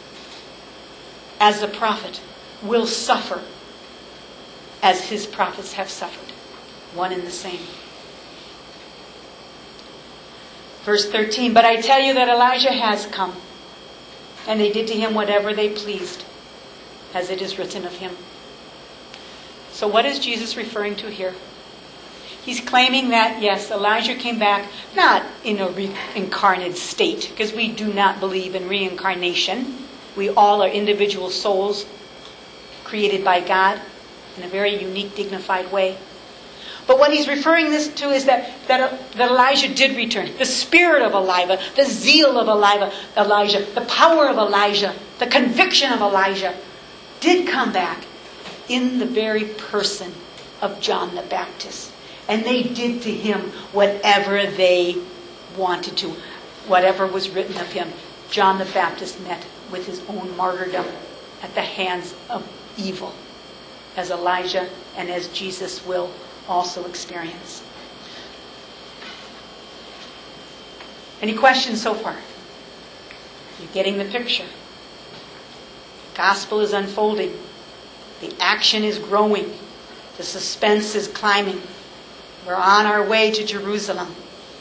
as the prophet, will suffer as his prophets have suffered, one and the same. Verse thirteen, "But I tell you that Elijah has come, and they did to him whatever they pleased, as it is written of him." So what is Jesus referring to here? He's claiming that, yes, Elijah came back, not in a reincarnated state, because we do not believe in reincarnation. We all are individual souls created by God in a very unique, dignified way. But what he's referring this to is that, that, that Elijah did return. The spirit of Elijah, the zeal of Elijah, Elijah, the power of Elijah, the conviction of Elijah did come back in the very person of John the Baptist. And they did to him whatever they wanted to, whatever was written of him. John the Baptist met with his own martyrdom at the hands of evil, as Elijah and as Jesus will also experience. Any questions so far? You're getting the picture. Gospel is unfolding. The action is growing. The suspense is climbing. We're on our way to Jerusalem.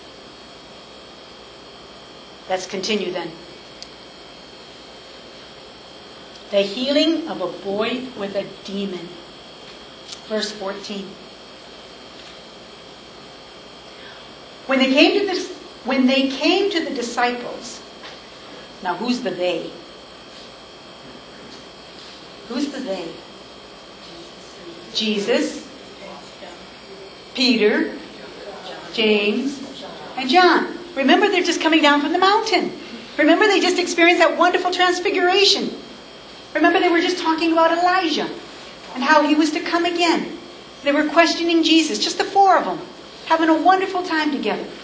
Let's continue then. The healing of a boy with a demon. Verse fourteen. When they came to the, when they came to the disciples, now who's the they? Who's the they? Jesus, Peter, James, and John. Remember, they're just coming down from the mountain. Remember, they just experienced that wonderful transfiguration. Remember, they were just talking about Elijah and how he was to come again. They were questioning Jesus, just the four of them, having a wonderful time together.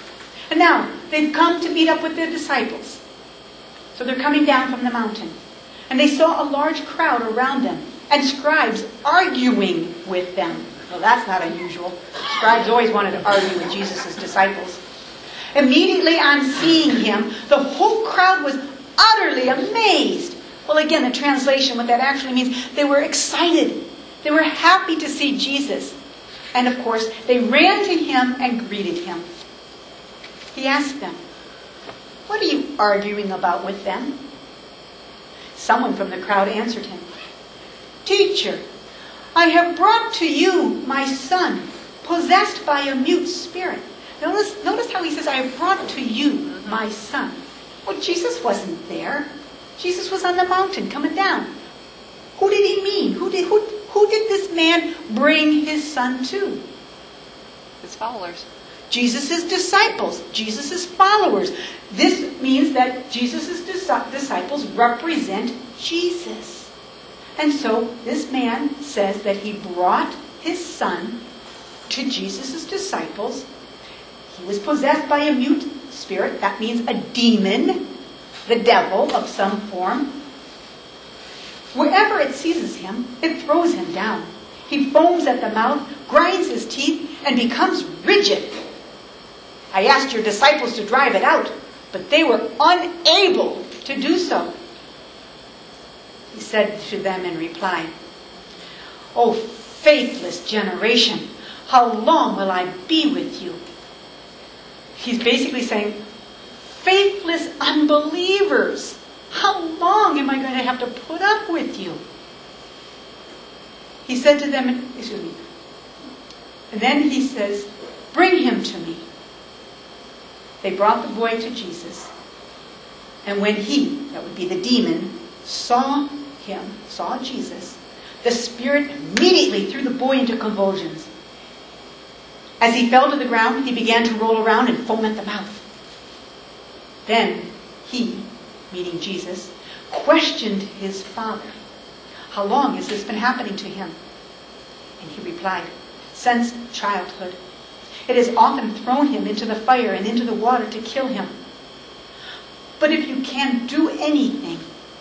And now, they've come to meet up with their disciples. So they're coming down from the mountain. And they saw a large crowd around them, and scribes arguing with them. Well, that's not unusual. Scribes always wanted to argue with Jesus' disciples. Immediately on seeing him, the whole crowd was utterly amazed. Well, again, the translation, what that actually means, they were excited. They were happy to see Jesus. And of course, they ran to him and greeted him. He asked them, "What are you arguing about with them?" Someone from the crowd answered him, "Teacher, I have brought to you my son, possessed by a mute spirit." Notice, notice how he says, "I have brought to you my son." Well, Jesus wasn't there. Jesus was on the mountain coming down. Who did he mean? Who did, who, who did this man bring his son to? His followers. Jesus' disciples, Jesus' followers. This means that Jesus' disciples represent Jesus. And so this man says that he brought his son to Jesus' disciples. He was possessed by a mute spirit. That means a demon, the devil of some form. Wherever it seizes him, it throws him down. He foams at the mouth, grinds his teeth, and becomes rigid. I asked your disciples to drive it out, but they were unable to do so. He said to them in reply, "O faithless generation, how long will I be with you?" He's basically saying, faithless unbelievers, how long am I going to have to put up with you? He said to them, excuse me, and then he says, "Bring him to me." They brought the boy to Jesus. And when he, that would be the demon, saw him, saw Jesus, the spirit immediately threw the boy into convulsions. As he fell to the ground, he began to roll around and foam at the mouth. Then he, meaning Jesus, questioned his father, "How long has this been happening to him?" And he replied, "Since childhood. It has often thrown him into the fire and into the water to kill him. But if you can do anything..."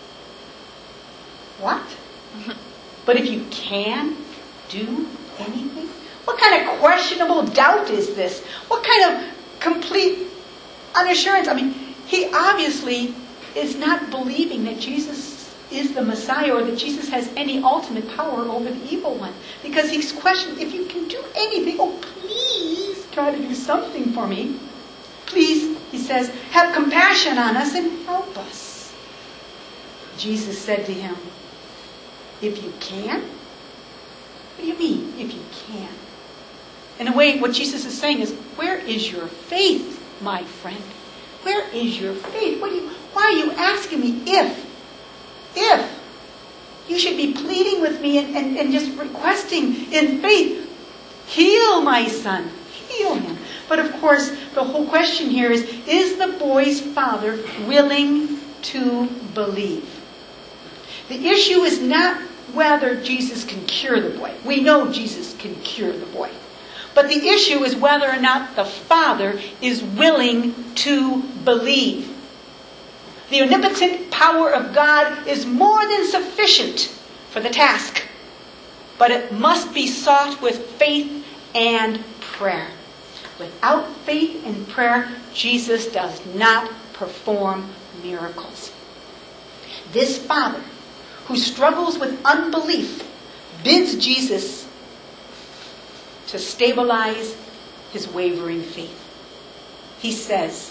What? But if you can do anything? What kind of questionable doubt is this? What kind of complete unassurance? I mean, he obviously is not believing that Jesus is the Messiah or that Jesus has any ultimate power over the evil one. Because he's questioning, if you can do anything, oh please try to do something for me. Please, he says, have compassion on us and help us. Jesus said to him, "If you can?" What do you mean, if you can? In a way, what Jesus is saying is, where is your faith, my friend? Where is your faith? What do you, why are you asking me if? If? You should be pleading with me and, and, and just requesting in faith, heal my son. Heal him. But of course, the whole question here is, is the boy's father willing to believe? The issue is not whether Jesus can cure the boy. We know Jesus can cure the boy. But the issue is whether or not the father is willing to believe. The omnipotent power of God is more than sufficient for the task. But it must be sought with faith and prayer. Without faith and prayer, Jesus does not perform miracles. This father, who struggles with unbelief, bids Jesus to stabilize his wavering faith. He says,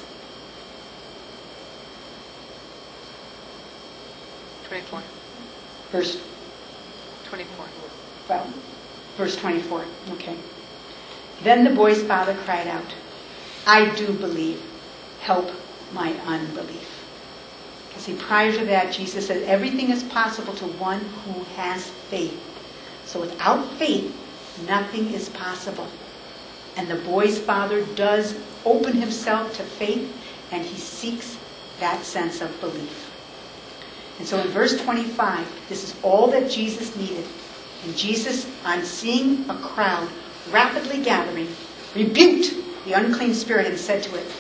twenty-four. Verse twenty-four. Well, verse twenty-four. Okay. Then the boy's father cried out, "I do believe. Help my unbelief." See, prior to that, Jesus said everything is possible to one who has faith. So without faith, nothing is possible. And the boy's father does open himself to faith, and he seeks that sense of belief. And so in verse twenty-five, this is all that Jesus needed. And Jesus, on seeing a crowd rapidly gathering, rebuked the unclean spirit and said to it,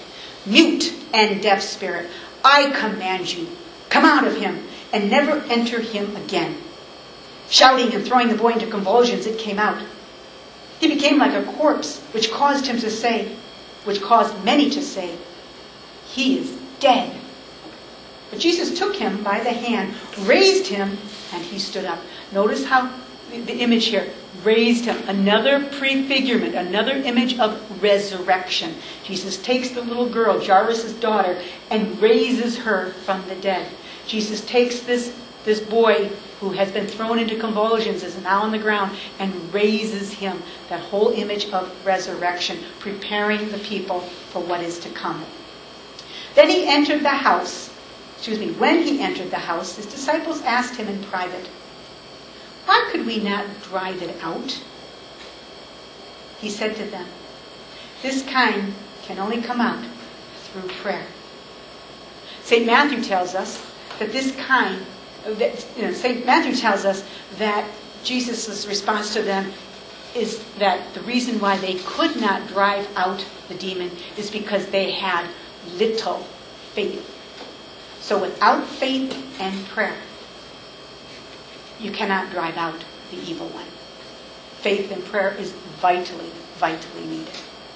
mute and deaf spirit, I command you, come out of him and never enter him again. Shouting and throwing the boy into convulsions, it came out. He became like a corpse, which caused him to say, which caused many to say, he is dead. But Jesus took him by the hand, raised him, and he stood up. Notice how the image here, raised him. Another prefigurement, another image of resurrection. Jesus takes the little girl, Jairus' daughter, and raises her from the dead. Jesus takes this, this boy who has been thrown into convulsions, is now on the ground, and raises him. That whole image of resurrection, preparing the people for what is to come. Then he entered the house. Excuse me, when he entered the house, his disciples asked him in private, why could we not drive it out? He said to them, this kind can only come out through prayer. Saint Matthew tells us that this kind, that, you know, Saint Matthew tells us that Jesus' response to them is that the reason why they could not drive out the demon is because they had little faith. So without faith and prayer, you cannot drive out the evil one. Faith and prayer is vitally, vitally needed.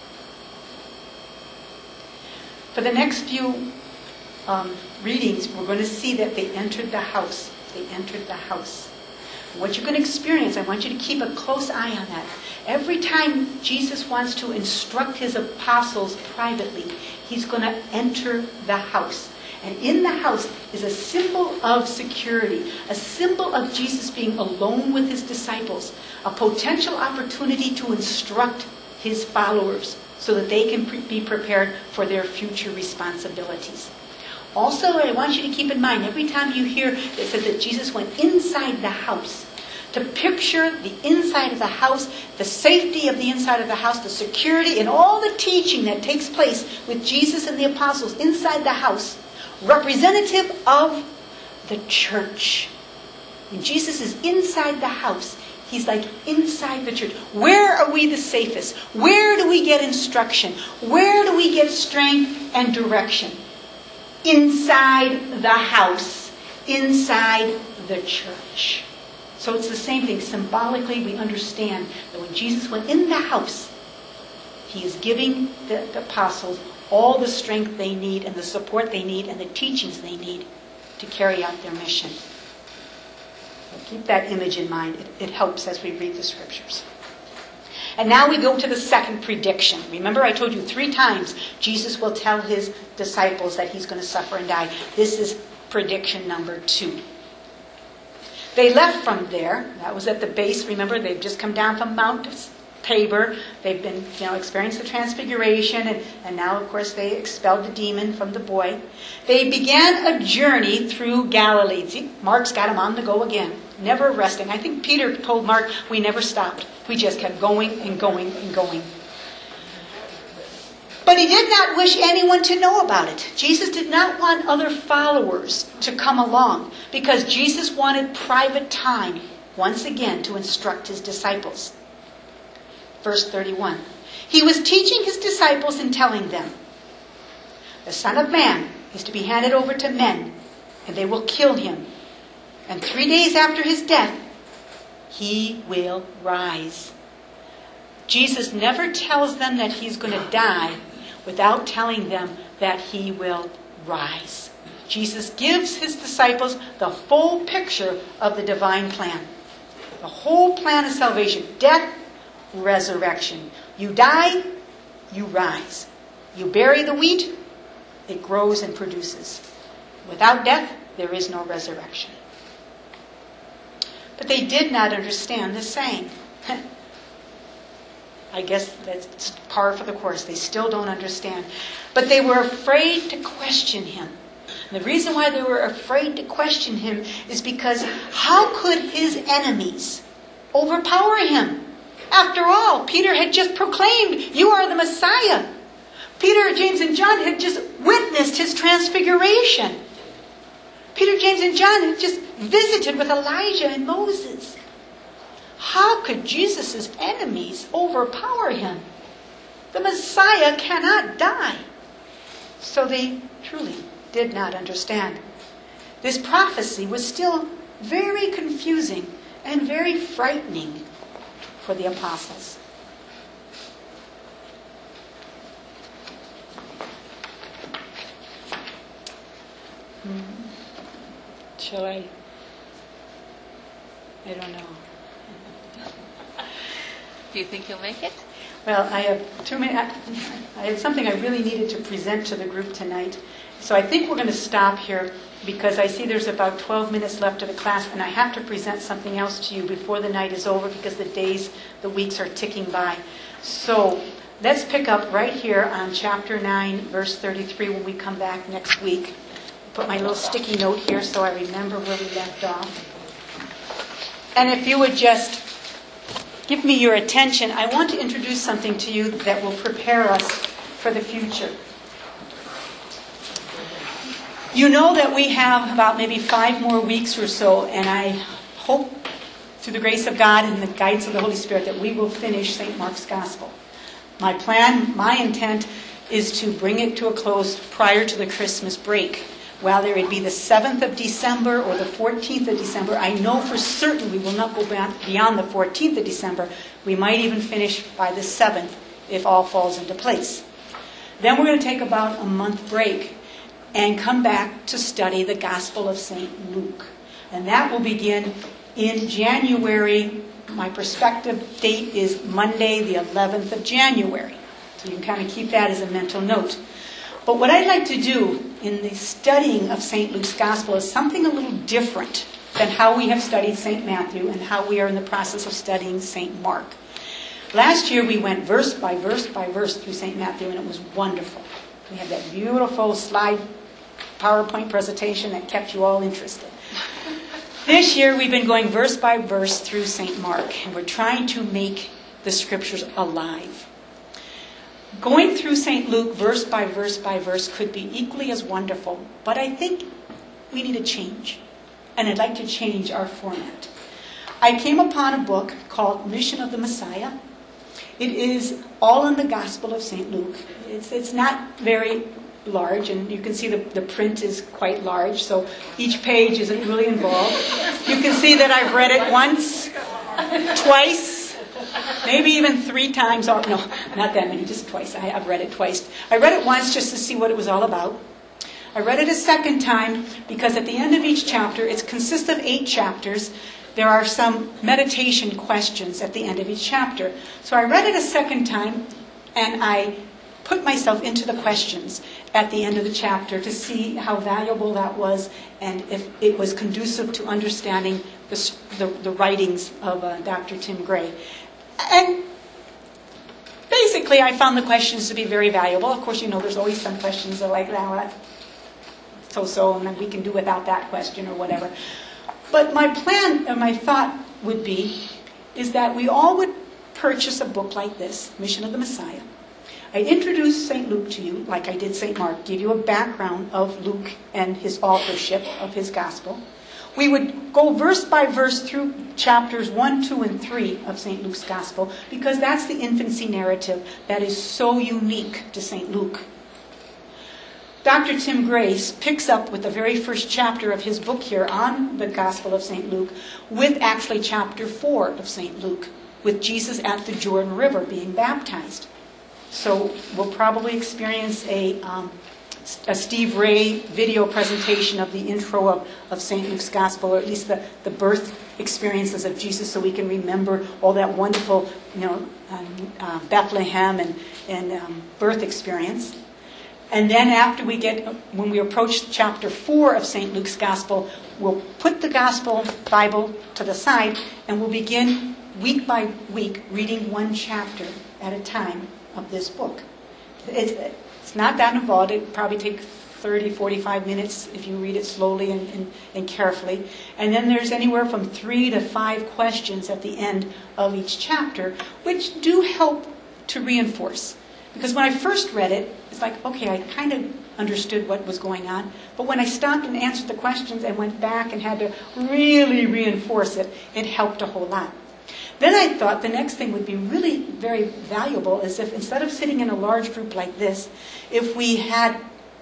For the next few um, readings, we're going to see that they entered the house. They entered the house. And what you're going to experience, I want you to keep a close eye on that. Every time Jesus wants to instruct his apostles privately, he's going to enter the house. And in the house is a symbol of security, a symbol of Jesus being alone with his disciples, a potential opportunity to instruct his followers so that they can pre- be prepared for their future responsibilities. Also, I want you to keep in mind, every time you hear it says that Jesus went inside the house, to picture the inside of the house, the safety of the inside of the house, the security, and all the teaching that takes place with Jesus and the apostles inside the house, representative of the church. When Jesus is inside the house, he's like inside the church. Where are we the safest? Where do we get instruction? Where do we get strength and direction? Inside the house. Inside the church. So it's the same thing. Symbolically, we understand that when Jesus went in the house, he is giving the, the apostles all the strength they need and the support they need and the teachings they need to carry out their mission. So keep that image in mind. It, it helps as we read the scriptures. And now we go to the second prediction. Remember, I told you three times Jesus will tell his disciples that he's going to suffer and die. This is prediction number two. They left from there. That was at the base. Remember, they've just come down from Mount Tabor. They've been, you know, experienced the transfiguration, and, and now, of course, they expelled the demon from the boy. They began a journey through Galilee. See, Mark's got them on the go again, never resting. I think Peter told Mark, we never stopped. We just kept going and going and going. But he did not wish anyone to know about it. Jesus did not want other followers to come along because Jesus wanted private time, once again, to instruct his disciples. Verse thirty-one. He was teaching his disciples and telling them, the Son of Man is to be handed over to men, and they will kill him. And three days after his death, he will rise. Jesus never tells them that he's going to die without telling them that he will rise. Jesus gives his disciples the full picture of the divine plan. The whole plan of salvation. Death, resurrection. You die, you rise. You bury the wheat, it grows and produces. Without death, there is no resurrection. But they did not understand the saying. I guess that's par for the course. They still don't understand. But they were afraid to question him. And the reason why they were afraid to question him is because how could his enemies overpower him? After all, Peter had just proclaimed, you are the Messiah. Peter, James, and John had just witnessed his transfiguration. Peter, James, and John had just visited with Elijah and Moses. How could Jesus' enemies overpower him? The Messiah cannot die. So they truly did not understand. This prophecy was still very confusing and very frightening for the apostles. Hmm. Shall I? I don't know. Do you think you'll make it? Well, I have two minutes. I had something I really needed to present to the group tonight. So I think we're going to stop here because I see there's about twelve minutes left of the class, and I have to present something else to you before the night is over because the days, the weeks are ticking by. So let's pick up right here on chapter nine, verse thirty-three when we come back next week. Put my little sticky note here so I remember where we left off. And if you would just give me your attention, I want to introduce something to you that will prepare us for the future. You know that we have about maybe five more weeks or so, and I hope through the grace of God and the guidance of the Holy Spirit that we will finish Saint Mark's Gospel. My plan, my intent is to bring it to a close prior to the Christmas break. Whether it be the seventh of December or the fourteenth of December, I know for certain we will not go beyond the fourteenth of December. We might even finish by the seventh if all falls into place. Then we're going to take about a month break and come back to study the Gospel of Saint Luke. And that will begin in January. My prospective date is Monday, the eleventh of January. So you can kind of keep that as a mental note. But what I'd like to do in the studying of Saint Luke's Gospel is something a little different than how we have studied Saint Matthew and how we are in the process of studying Saint Mark. Last year we went verse by verse by verse through Saint Matthew, and it was wonderful. We had that beautiful slide PowerPoint presentation that kept you all interested. This year we've been going verse by verse through Saint Mark, and we're trying to make the scriptures alive. Going through Saint Luke verse by verse by verse could be equally as wonderful, but I think we need a change, and I'd like to change our format. I came upon a book called Mission of the Messiah. It is all in the Gospel of Saint Luke. It's, it's not very large, and you can see the, the print is quite large, so each page isn't really involved. You can see that I've read it once, twice, maybe even three times. Or, no, not that many, just twice. I, I've read it twice. I read it once just to see what it was all about. I read it a second time because at the end of each chapter, it consists of eight chapters. There are some meditation questions at the end of each chapter. So I read it a second time, and I put myself into the questions at the end of the chapter to see how valuable that was and if it was conducive to understanding the, the, the writings of uh, Doctor Tim Gray. And basically, I found the questions to be very valuable. Of course, you know, there's always some questions that are like, well, that's so-so, and then we can do without that question or whatever. But my plan, or my thought would be, is that we all would purchase a book like this, Mission of the Messiah. I introduce Saint Luke to you, like I did Saint Mark, give you a background of Luke and his authorship of his gospel. We would go verse by verse through chapters one, two, and three of Saint Luke's gospel, because that's the infancy narrative that is so unique to Saint Luke. Doctor Tim Gray picks up with the very first chapter of his book here on the Gospel of Saint Luke, with actually chapter four of Saint Luke, with Jesus at the Jordan River being baptized. So we'll probably experience a, um, a Steve Ray video presentation of the intro of, of Saint Luke's Gospel, or at least the, the birth experiences of Jesus, so we can remember all that wonderful, you know, um, uh, Bethlehem and, and um, birth experience. And then after we get, when we approach chapter four of Saint Luke's Gospel, we'll put the Gospel Bible to the side and we'll begin week by week reading one chapter at a time of this book. It's, it's not that involved. It probably take thirty, forty-five minutes if you read it slowly and, and, and carefully. And then there's anywhere from three to five questions at the end of each chapter, which do help to reinforce. Because when I first read it, it's like, okay, I kind of understood what was going on. But when I stopped and answered the questions and went back and had to really reinforce it, it helped a whole lot. Then I thought the next thing would be really very valuable is if instead of sitting in a large group like this, if we had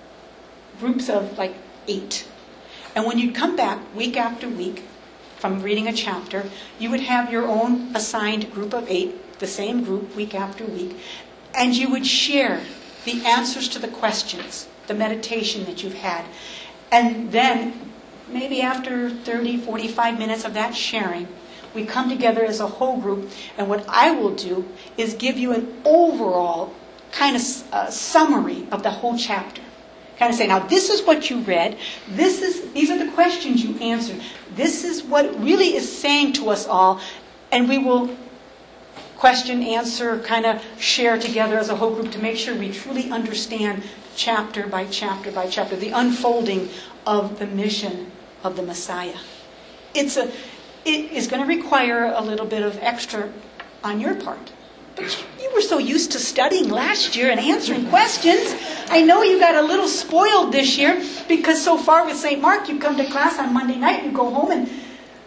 groups of like eight. And when you'd come back week after week from reading a chapter, you would have your own assigned group of eight, the same group week after week, and you would share the answers to the questions, the meditation that you've had. And then, maybe after thirty, forty-five minutes of that sharing, we come together as a whole group, and what I will do is give you an overall kind of uh, summary of the whole chapter. Kind of say, now this is what you read, this is these are the questions you answered, this is what it really is saying to us all, and we will question, answer, kind of share together as a whole group to make sure we truly understand chapter by chapter by chapter, the unfolding of the mission of the Messiah. It's a, it is going to require a little bit of extra on your part. But you were so used to studying last year and answering questions. I know you got a little spoiled this year because so far with Saint Mark, you come to class on Monday night, you go home and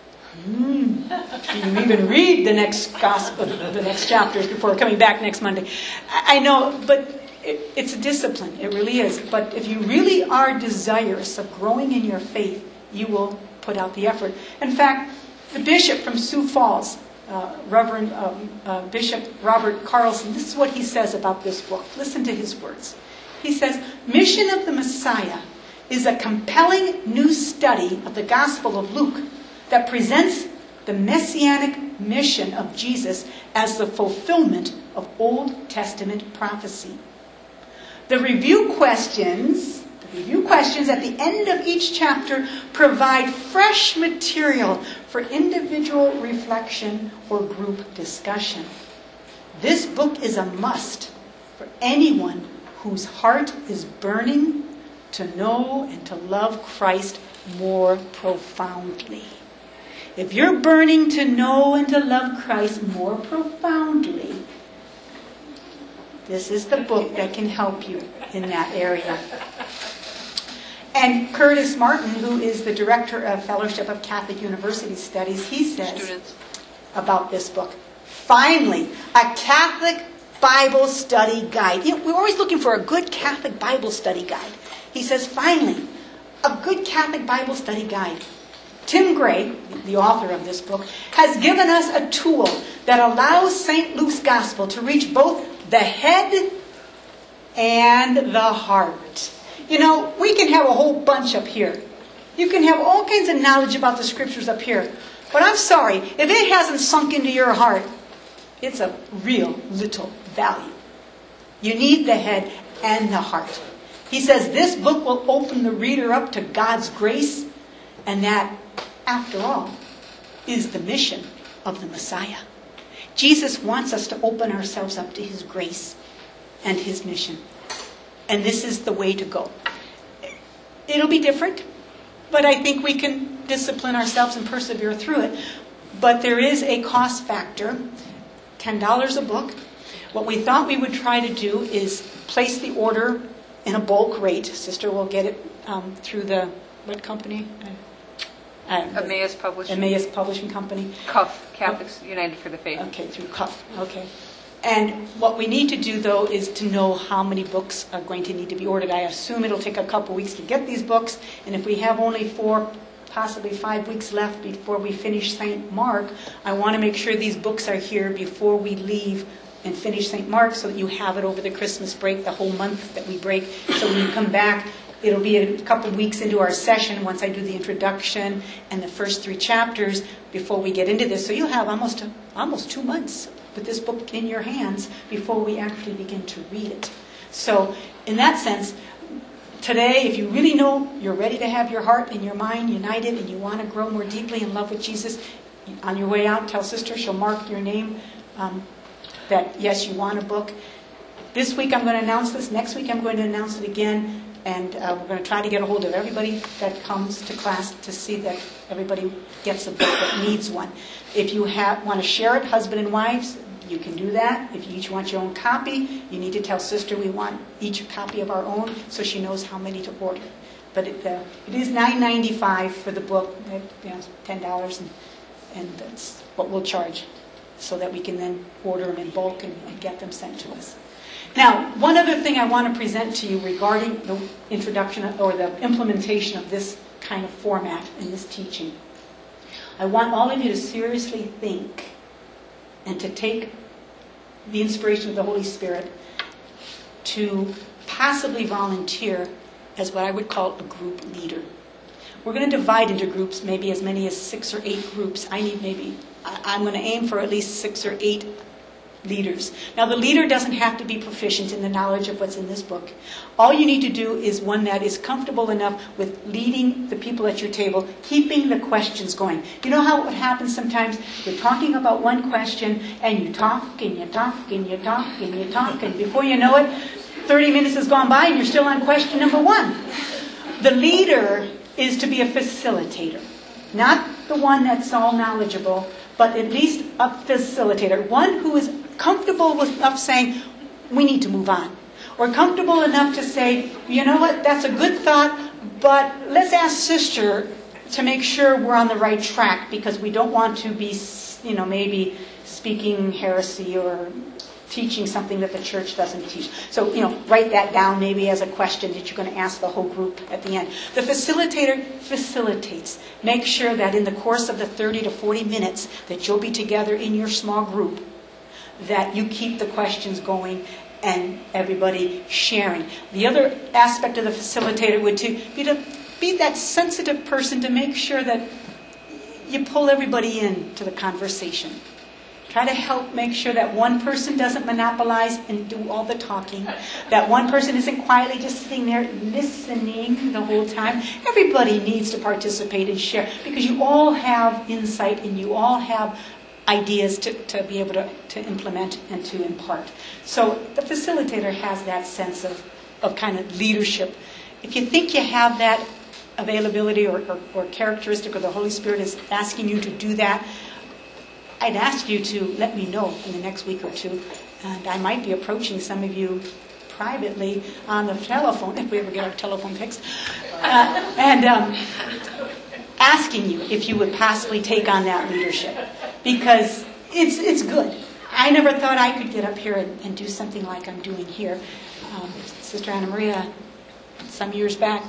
Hmm. You even read the next gospel, the next chapters before coming back next Monday. I know, but it, it's a discipline. It really is. But if you really are desirous of growing in your faith, you will put out the effort. In fact, the bishop from Sioux Falls, uh, Reverend um, uh, Bishop Robert Carlson, this is what he says about this book. Listen to his words. He says, "Mission of the Messiah is a compelling new study of the Gospel of Luke that presents the messianic mission of Jesus as the fulfillment of Old Testament prophecy. The review questions, the review questions at the end of each chapter provide fresh material for individual reflection or group discussion. This book is a must for anyone whose heart is burning to know and to love Christ more profoundly." If you're burning to know and to love Christ more profoundly, this is the book that can help you in that area. And Curtis Martin, who is the director of Fellowship of Catholic University Studies, he says Students. about this book, "Finally, a Catholic Bible study guide." You know, we're always looking for a good Catholic Bible study guide. He says, finally, a good Catholic Bible study guide. Tim Gray, the author of this book, has given us a tool that allows Saint Luke's Gospel to reach both the head and the heart. You know, we can have a whole bunch up here. You can have all kinds of knowledge about the Scriptures up here. But I'm sorry, if it hasn't sunk into your heart, it's of real little value. You need the head and the heart. He says this book will open the reader up to God's grace, and that, after all, is the mission of the Messiah. Jesus wants us to open ourselves up to His grace and His mission. And this is the way to go. It'll be different, but I think we can discipline ourselves and persevere through it. But there is a cost factor, ten dollars a book. What we thought we would try to do is place the order in a bulk rate. Sister will get it um, through the, what company? Uh, Emmaus Publishing. Emmaus Publishing Company. C U F, Catholics United for the Faith. Okay, through C U F. Okay. And what we need to do, though, is to know how many books are going to need to be ordered. I assume it'll take a couple weeks to get these books. And if we have only four, possibly five weeks left before we finish Saint Mark, I want to make sure these books are here before we leave and finish Saint Mark so that you have it over the Christmas break, the whole month that we break. So when you come back, it'll be a couple of weeks into our session once I do the introduction and the first three chapters before we get into this. So you'll have almost almost two months with this book in your hands before we actually begin to read it. So in that sense, today, if you really know you're ready to have your heart and your mind united and you want to grow more deeply in love with Jesus, on your way out, tell Sister, she'll mark your name, um, that yes, you want a book. This week I'm going to announce this. Next week I'm going to announce it again. And uh, we're going to try to get a hold of everybody that comes to class to see that everybody gets a book that needs one. If you have, want to share it, husband and wives, you can do that. If you each want your own copy, you need to tell Sister we want each a copy of our own so she knows how many to order. But it, uh, it is nine ninety-five for the book, you know, ten dollars, and, and that's what we'll charge. so that we can then order them in bulk and, and get them sent to us. Now, one other thing I want to present to you regarding the introduction or the implementation of this kind of format in this teaching. I want all of you to seriously think and to take the inspiration of the Holy Spirit to possibly volunteer as what I would call a group leader. We're going to divide into groups, maybe as many as six or eight groups. I need maybe, I'm going to aim for at least six or eight leaders. Now, the leader doesn't have to be proficient in the knowledge of what's in this book. All you need to do is one that is comfortable enough with leading the people at your table, keeping the questions going. You know how it happens sometimes? You're talking about one question, and you talk, and you talk, and you talk, and you talk, and before you know it, thirty minutes has gone by, and you're still on question number one. The leader is to be a facilitator, not the one that's all knowledgeable, but at least a facilitator, one who is comfortable with enough saying, we need to move on. Or comfortable enough to say, you know what, that's a good thought, but let's ask sister to make sure we're on the right track, because we don't want to be, you know, maybe speaking heresy or teaching something that the church doesn't teach. So, you know, write that down maybe as a question that you're going to ask the whole group at the end. The facilitator facilitates. Make sure that in the course of the thirty to forty minutes that you'll be together in your small group, that you keep the questions going and everybody sharing. The other aspect of the facilitator would to be to be that sensitive person to make sure that you pull everybody in to the conversation. Try to help make sure that one person doesn't monopolize and do all the talking. That one person isn't quietly just sitting there listening the whole time. Everybody needs to participate and share, because you all have insight and you all have ideas to, to be able to, to implement and to impart. So the facilitator has that sense of, of kind of leadership. If you think you have that availability or, or, or characteristic, or the Holy Spirit is asking you to do that, I'd ask you to let me know in the next week or two. And I might be approaching some of you privately on the telephone, if we ever get our telephone fixed, uh, and um, asking you if you would possibly take on that leadership. Because it's it's good. I never thought I could get up here and, and do something like I'm doing here. Um, Sister Anna Maria, some years back,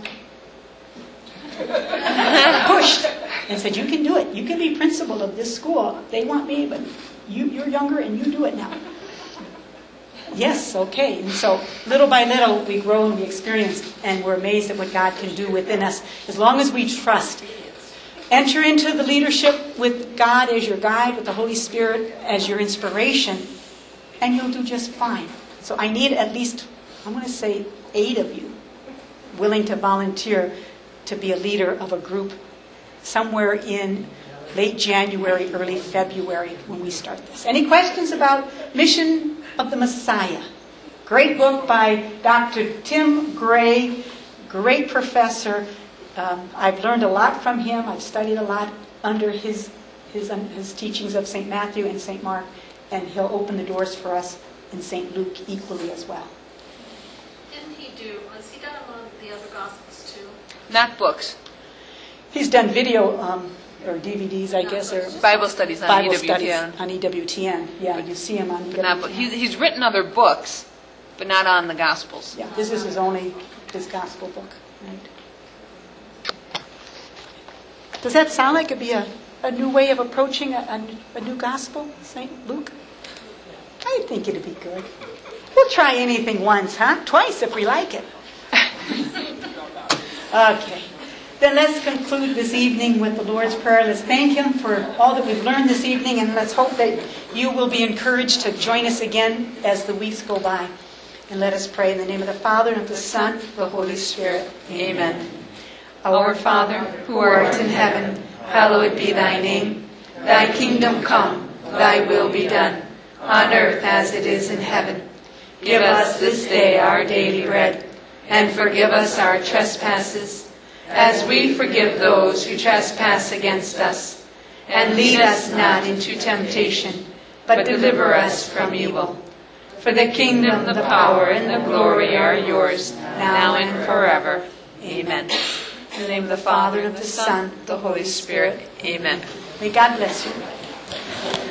pushed and said, you can do it. You can be principal of this school. They want me, but you, you're younger and you do it now. Yes, okay. And so little by little we grow and we experience, and we're amazed at what God can do within us as long as we trust. Enter into the leadership with God as your guide, with the Holy Spirit as your inspiration, and you'll do just fine. So I need at least, I'm going to say, eight of you willing to volunteer to be a leader of a group somewhere in late January, early February when we start this. Any questions about Mission of the Messiah? Great book by Doctor Tim Gray, great professor. Um, I've learned a lot from him. I've studied a lot under his his, um, his teachings of Saint Matthew and Saint Mark, and he'll open the doors for us in Saint Luke equally as well. Didn't he do, has he done among the other Gospels too? Not books. He's done video um, or D V Ds, I guess, or Bible studies on Bible E W T N. studies on E W T N. Yeah, you see him on E W T N. Not, but he's, he's written other books, but not on the Gospels. Yeah, this is his only his gospel book. Right. Does that sound like it'd be a, a new way of approaching a, a, a new gospel, Saint Luke? I think it'd be good. We'll try anything once, huh? Twice if we like it. Okay. Then let's conclude this evening with the Lord's Prayer. Let's thank Him for all that we've learned this evening, and let's hope that you will be encouraged to join us again as the weeks go by. And let us pray in the name of the Father, and of the Son, and of the Holy Spirit. Amen. Our Father, who art in heaven, hallowed be thy name. Thy kingdom come, thy will be done, on earth as it is in heaven. Give us this day our daily bread, and forgive us our trespasses, as we forgive those who trespass against us. And lead us not into temptation, but deliver us from evil. For the kingdom, the power, and the glory are yours, now and forever. Amen. In the name of the Father, and of the Son, and of the Holy Spirit. Amen. May God bless you.